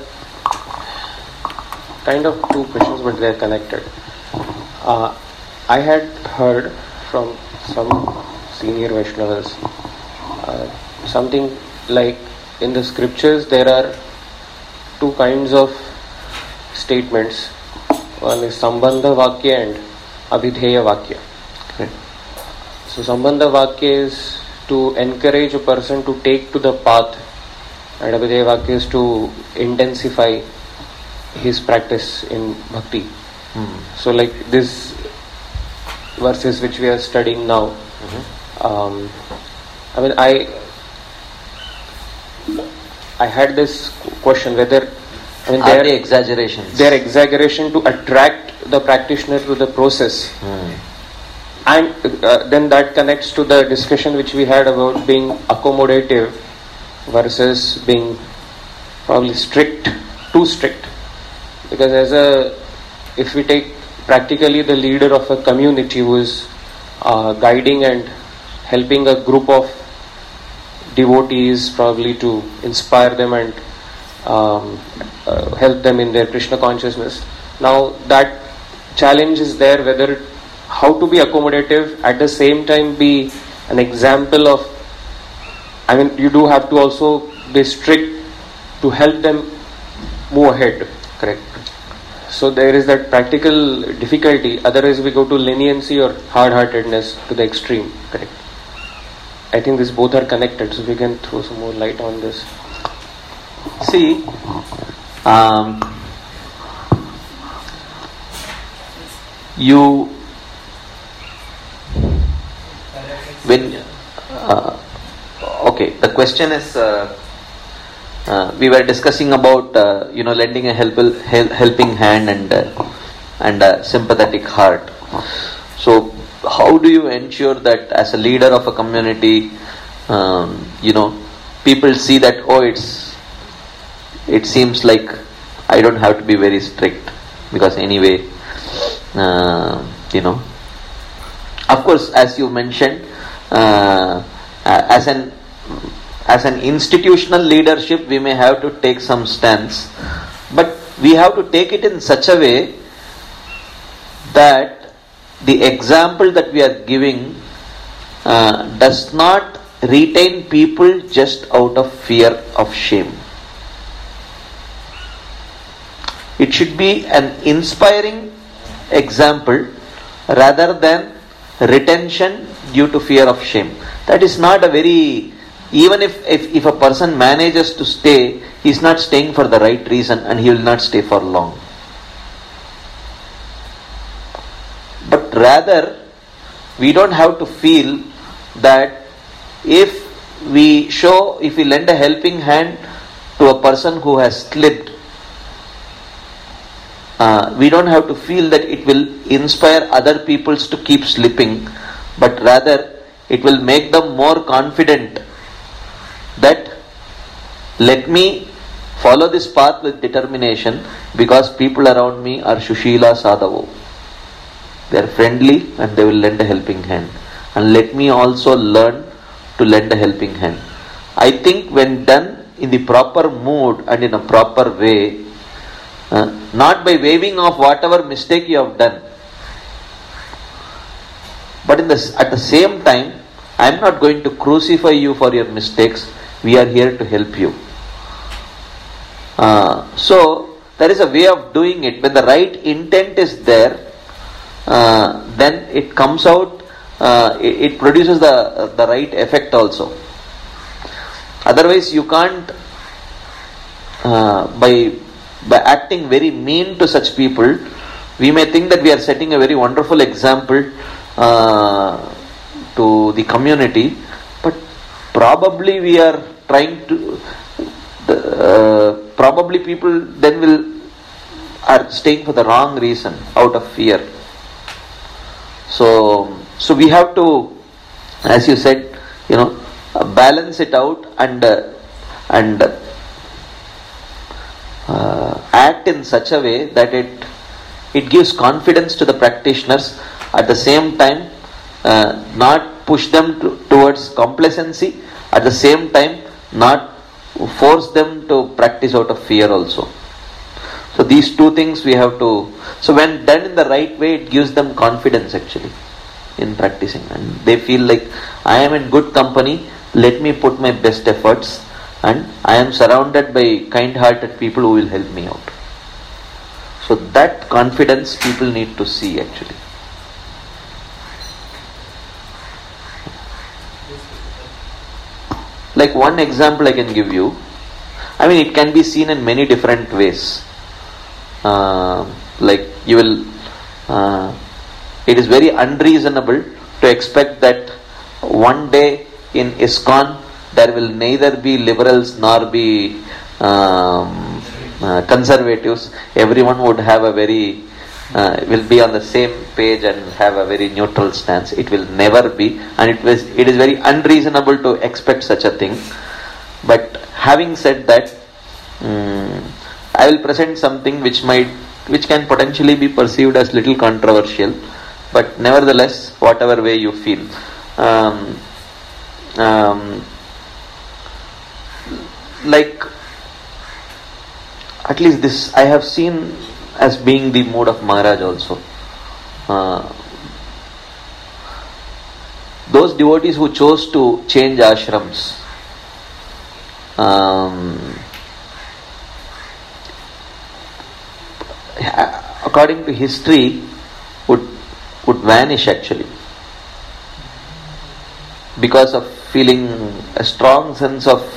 kind of two questions, but they are connected. I had heard from some senior Vaishnavas something like in the scriptures there are two kinds of statements. One is Sambandha Vakya and Abhidheya Vakya. Okay. So Sambandha Vakya is to encourage a person to take to the path, and Abhidheya Vakya is to intensify his practice in bhakti. So like this verses which we are studying now, I had this question whether are they exaggerations? They are exaggeration to attract the practitioner to the process. And then that connects to the discussion which we had about being accommodative versus being probably strict, too strict. Because if we take practically the leader of a community who is guiding and helping a group of devotees probably to inspire them and help them in their Krishna consciousness. Now that challenge is there, whether how to be accommodative, at the same time be an example of, you do have to also be strict to help them move ahead. Correct. So there is that practical difficulty. Otherwise we go to leniency or hard-heartedness to the extreme. Correct. I think these both are connected, so we can throw some more light on this. See, okay, the question is, we were discussing about lending a helping hand and a sympathetic heart. So how do you ensure that as a leader of a community, people see that it seems like I don't have to be very strict, because anyway, of course, as you mentioned, as an institutional leadership, we may have to take some stance, but we have to take it in such a way that the example that we are giving does not retain people just out of fear of shame. It should be an inspiring example rather than retention due to fear of shame. That is not a very, even if a person manages to stay, he is not staying for the right reason and he will not stay for long. But rather, we don't have to feel that if we lend a helping hand to a person who has slipped, we don't have to feel that it will inspire other peoples to keep slipping, but rather it will make them more confident that let me follow this path with determination, because people around me are Shushila Sadhavo. They are friendly and they will lend a helping hand. And let me also learn to lend a helping hand. I think when done in the proper mood and in a proper way, not by waving off whatever mistake you have done, but at the same time, I am not going to crucify you for your mistakes. We are here to help you. So there is a way of doing it. When the right intent is there, then it comes out. It produces the right effect also. Otherwise, you can't by acting very mean to such people, we may think that we are setting a very wonderful example to the community, but probably we are trying to, probably people then are staying for the wrong reason, out of fear. So we have to, as you said, balance it out and act in such a way that it gives confidence to the practitioners, at the same time not push them towards complacency, at the same time not force them to practice out of fear also. So these two things we have to, so when done in the right way, it gives them confidence actually in practicing, and they feel like I am in good company, let me put my best efforts, and I am surrounded by kind-hearted people who will help me out. So that confidence people need to see actually. Like one example I can give you, I mean it can be seen in many different ways. Like you will, it is very unreasonable to expect that one day in ISKCON there will neither be liberals nor be conservatives. Everyone would have a very, will be on the same page and have a very neutral stance. It will never be, and it is very unreasonable to expect such a thing. But having said that, I will present something which can potentially be perceived as little controversial, but nevertheless, whatever way you feel. Like, at least this I have seen as being the mood of Maharaj also. Those devotees who chose to change ashrams, according to history, would vanish actually, because of feeling a strong sense of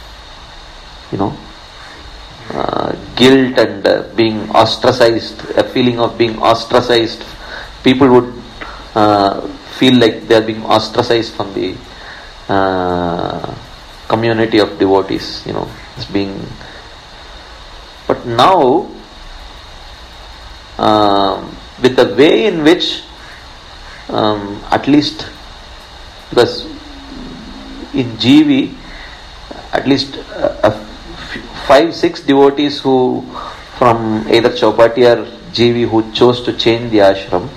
guilt and being ostracized, a feeling of being ostracized. People would feel like they are being ostracized from the community of devotees, as being. But now, with the way in which, at least, because in GV, at least 5-6 devotees who from either Chowpatty or GV who chose to change the ashram,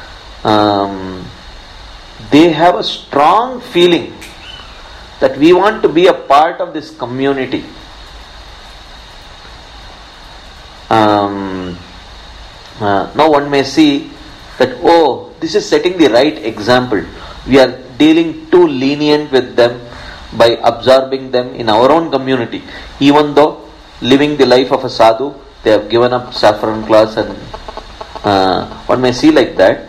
they have a strong feeling that we want to be a part of this community. Now one may see that, this is setting the right example. We are dealing too lenient with them by absorbing them in our own community. Even though living the life of a sadhu, they have given up saffron cloths, and one may see like that.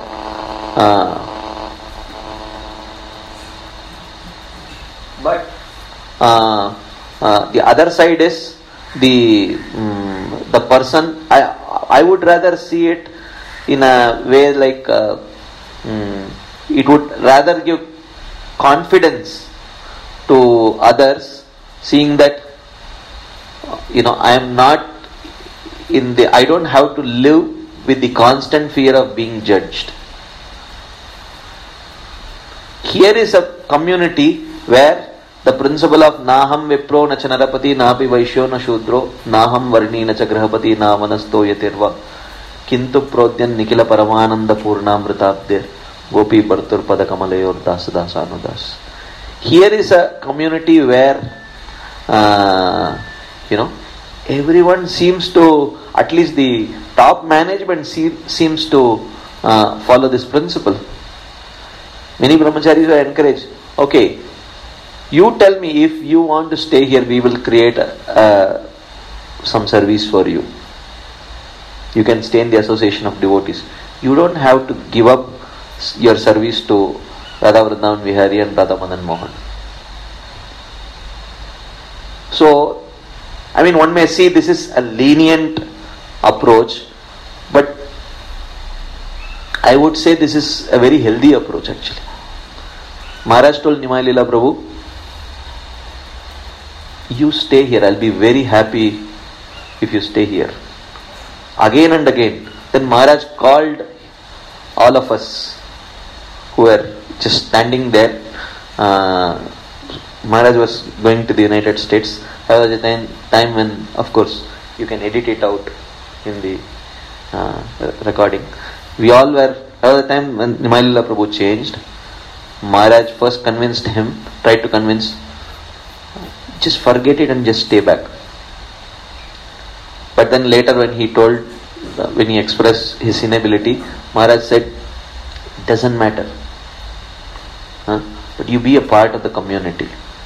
But the other side is the person. I would rather see it in a way like it would rather give confidence to others, seeing that I am not I don't have to live with the constant fear of being judged. Here is a community where the principle of Naham Vipro na Chanarapati Napi Vaishyo na Shudro Naham Varni na Chagrahapati Namanasto Yatirva Kintu Prodyan Nikila Paramananda Purnamritabdir Gopi Bhartur Padakamalayur Das Dasanudas. Here is a community where everyone seems to, at least the top management seems to follow this principle. Many brahmacharis were encouraged, okay, you tell me, if you want to stay here, we will create some service for you. You can stay in the association of devotees. You don't have to give up your service to Radha Vrindavan Vihari and Radha Madan Mohan. So, one may see this is a lenient approach, but I would say this is a very healthy approach actually. Maharaj told Nimai Lila Prabhu, you stay here, I'll be very happy if you stay here. Again and again. Then Maharaj called all of us who were just standing there. Maharaj was going to the United States. There was a time when, of course, you can edit it out in the recording. We all were, there was a time when Nimai Leela Prabhu changed. Maharaj first convinced him, tried to convince, just forget it and just stay back. But then later when he expressed his inability, Maharaj said, it doesn't matter. But you be a part of the community.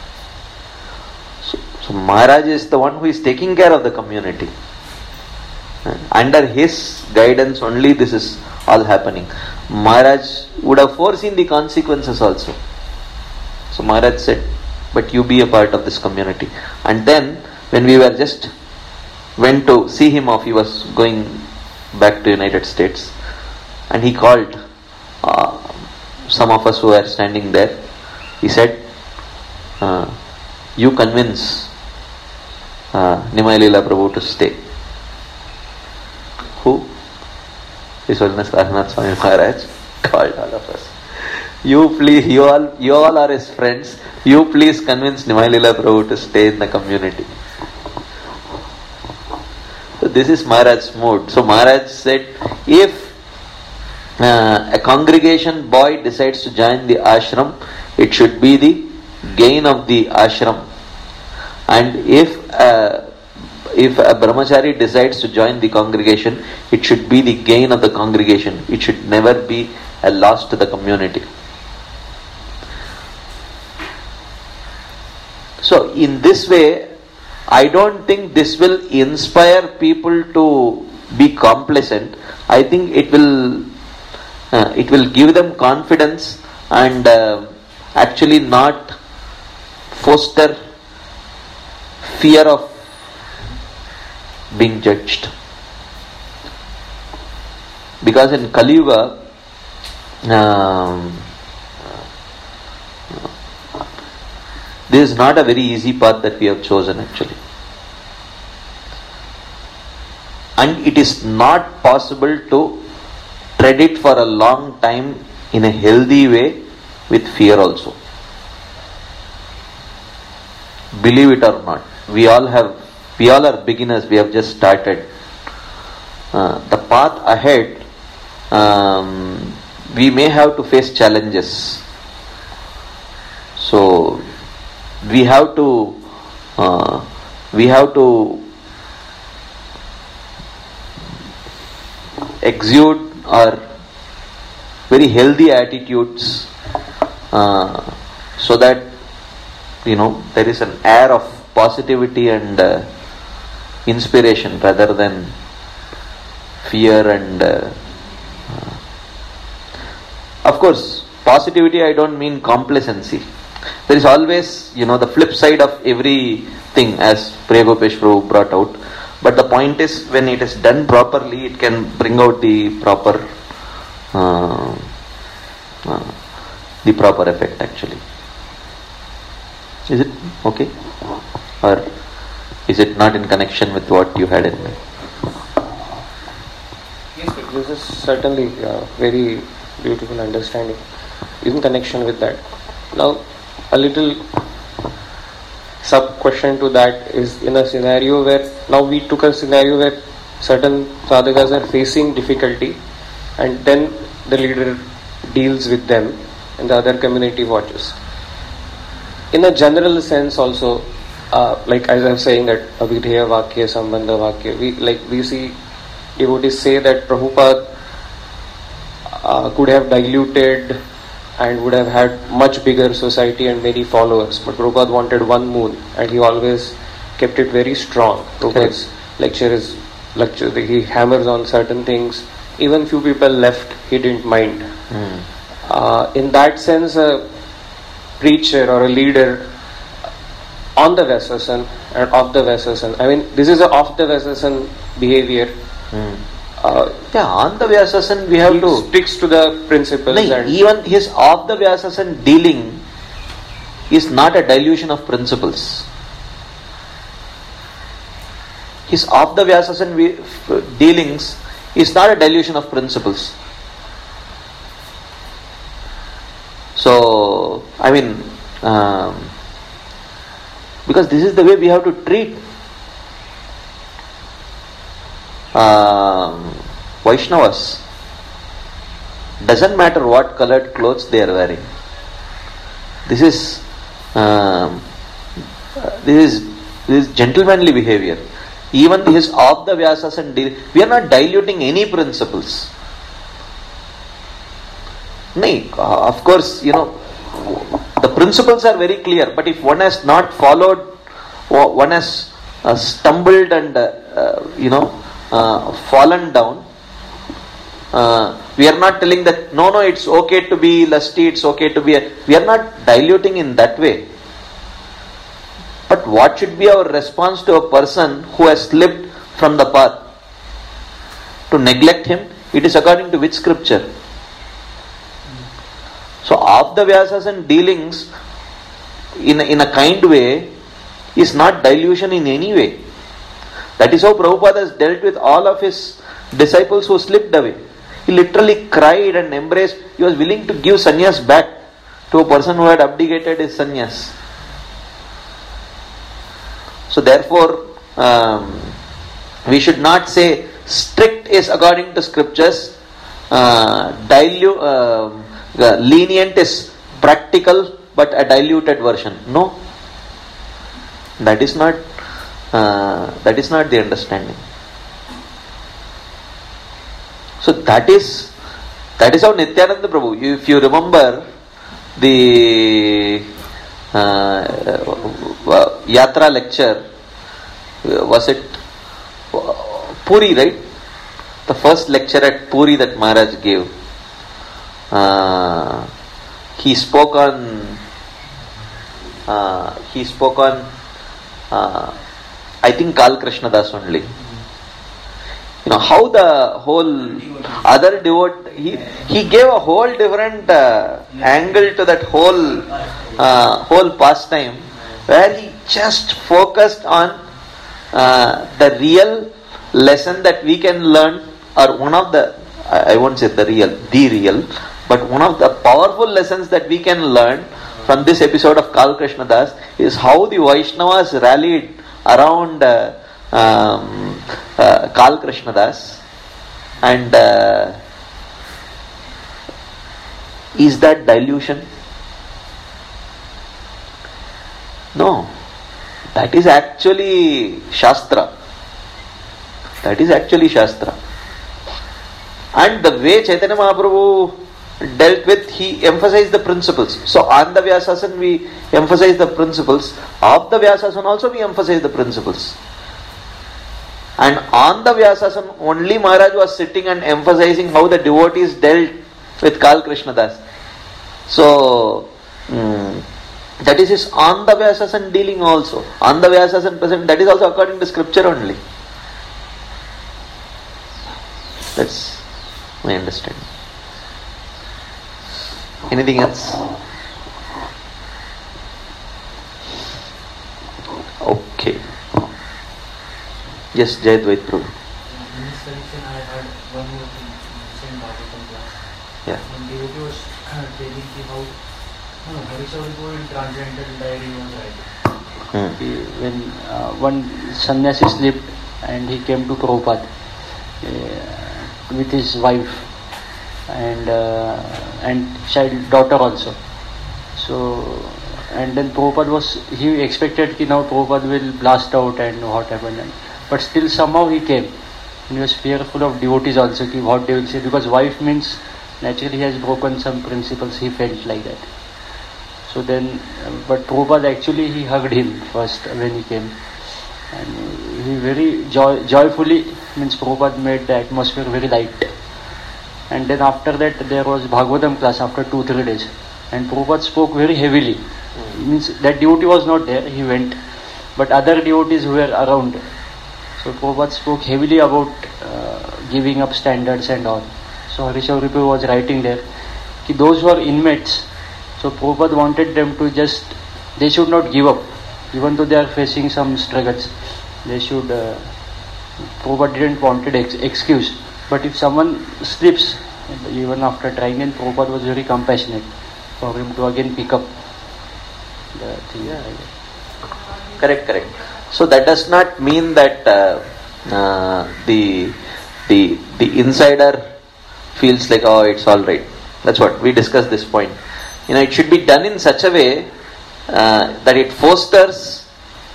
So Maharaj is the one who is taking care of the community. Under his guidance only this is all happening. Maharaj would have foreseen the consequences also. So Maharaj said, but you be a part of this community. And then when we were just went to see him off, he was going back to United States, and he called some of us who were standing there. He said, you convince Nimai Leela Prabhu to stay. Who? His Holiness Raghunath Swami Maharaj called all of us. You please, you all are his friends. You please convince Nimai Leela Prabhu to stay in the community. So this is Maharaj's mood. So Maharaj said, if a congregation boy decides to join the ashram, it should be the gain of the ashram. And if a brahmachari decides to join the congregation, it should be the gain of the congregation. It should never be a loss to the community. So in this way, I don't think this will inspire people to be complacent. I think it will give them confidence and actually not foster fear of being judged. Because in Kali Yuga, this is not a very easy path that we have chosen actually. And it is not possible to tread it for a long time in a healthy way with fear also. Believe it or not, we all are beginners, we have just started. The path ahead, we may have to face challenges. So we have to exude our very healthy attitudes, so that there is an air of positivity and inspiration rather than fear and of course positivity, I don't mean complacency. There is always the flip side of everything, as Priya Gopesh Prabhu brought out. But the point is, when it is done properly, it can bring out the proper effect actually. Is it okay? Or is it not in connection with what you had in mind? Yes, this is certainly a very beautiful understanding in connection with that. Now, a little sub-question to that is, in a scenario where, now we took a scenario where certain sadhakas are facing difficulty and then the leader deals with them and the other community watches. In a general sense also, like as I was saying that Abhidheya Vakya, Sambandha Vakya, we see devotees say that Prabhupada could have diluted and would have had much bigger society and many followers, but Prabhupada wanted one moon and he always kept it very strong. Prabhupada's lecture, he hammers on certain things. Even few people left, he didn't mind. In that sense, a preacher or a leader on the Vaisasan and off the Vaisasan, I mean, this is a off the Vaisasan behavior. On the Vyasasan we have to sticks to the principles. And even his off the Vyasasan dealing is not a dilution of principles. his of the Vyasas and dealings is not a dilution of principles. So, I mean, because this is the way we have to treat Vaishnavas. Doesn't matter what colored clothes they are wearing. This is gentlemanly behavior. Even his of the Vyasas and we are not diluting any principles. Of course, the principles are very clear, but if one has not followed, one has stumbled and fallen down, we are not telling that no, it's okay to be lusty, it's okay to be we are not diluting in that way. But what should be our response to a person who has slipped from the path? To neglect him? It is according to which scripture? So, of the Vyasas and dealings in a kind way is not dilution in any way. That is how Prabhupada has dealt with all of his disciples who slipped away. He literally cried and embraced. He was willing to give sannyas back to a person who had abdicated his sannyas. So therefore, we should not say strict is according to scriptures, lenient is practical but a diluted version. No, that is not the understanding. So that is how Nityananda Prabhu, if you remember the Yatra lecture, was it Puri, right? The first lecture at Puri that Maharaj gave. He spoke on I think Kal Krishna Das only. How the whole other devotee, he gave a whole different angle to that whole pastime, where he just focused on the real lesson that we can learn, or one of the, I won't say the real, but one of the powerful lessons that we can learn from this episode of Kal Krishna Das is how the Vaishnavas rallied around Kal Krishna Das. And is that dilution? No. That is actually Shastra. And the way Chaitanya Mahaprabhu dealt with, he emphasized the principles. So on the Vyasasana we emphasize the principles. Of the Vyasasana also we emphasize the principles. And on the Vyasasana only Maharaj was sitting and emphasizing how the devotees dealt with Kal Krishna Das. So that is his on the Vyasasana dealing also. On the Vyasasana present, that is also according to scripture only. That's my understanding. Anything else? Okay. Yes, Jayadvait Prabhu. In this section, I had one more thing in Bhagavatam class. Yeah. When devotee was telling how Harishauripo in Transcendental Diary was writing. When one sannyasi slipped and he came to Prabhupada with his wife and daughter also. So, and then Prabhupada he expected that now Prabhupada will blast out and what happened. But still somehow he came. And he was fearful of devotees also, what they will say, because wife means naturally he has broken some principles, he felt like that. So then, but Prabhupada actually he hugged him first when he came. And he very joyfully, means Prabhupada made the atmosphere very light. And then after that there was Bhagavatam class after 2-3 days. And Prabhupada spoke very heavily. Means that devotee was not there, he went. But other devotees who were around. So Prabhupada spoke heavily about giving up standards and all. So Harishauripo was writing there, those who are inmates, so Prabhupada wanted them to they should not give up, even though they are facing some struggles. They should Prabhupada didn't wanted excuse. But if someone slips, even after trying, and Prabhupada was very compassionate for him to again pick up the thing. Correct. So that does not mean that the insider feels like, oh, it's all right. That's what we discussed this point. It should be done in such a way that it fosters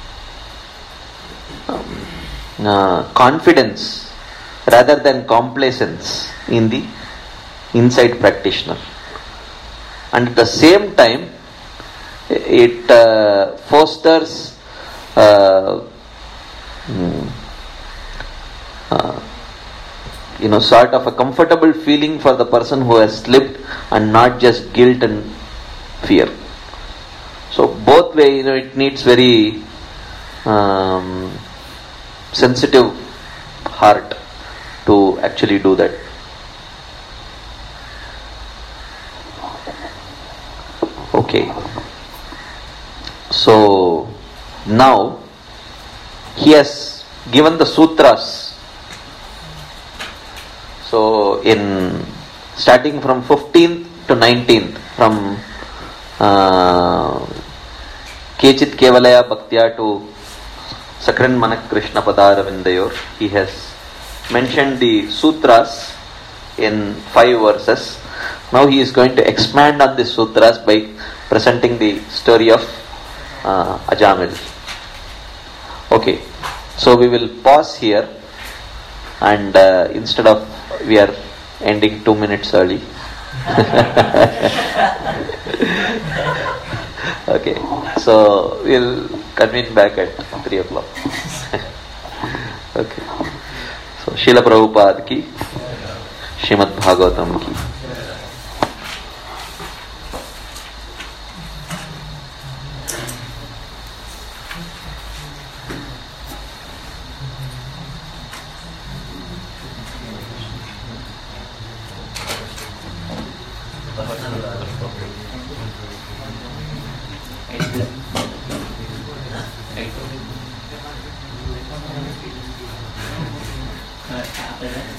confidence rather than complacence in the inside practitioner. And at the same time, it fosters sort of a comfortable feeling for the person who has slipped, and not just guilt and fear. So both way, it needs very sensitive heart to actually do that. Okay. So now he has given the sutras. So in starting from 15th to 19th, from Kechit Kevalaya Bhaktya to Sakran Manak Krishna Padara Vindayor, he has mentioned the sutras in 5 verses. Now he is going to expand on the sutras by presenting the story of Ajamil. Okay, so we will pause here, and instead of we are ending 2 minutes early. Okay, so we'll convene back at 3 o'clock. Okay, so Srila Prabhupada ki, Srimad Bhagavatam ki. After that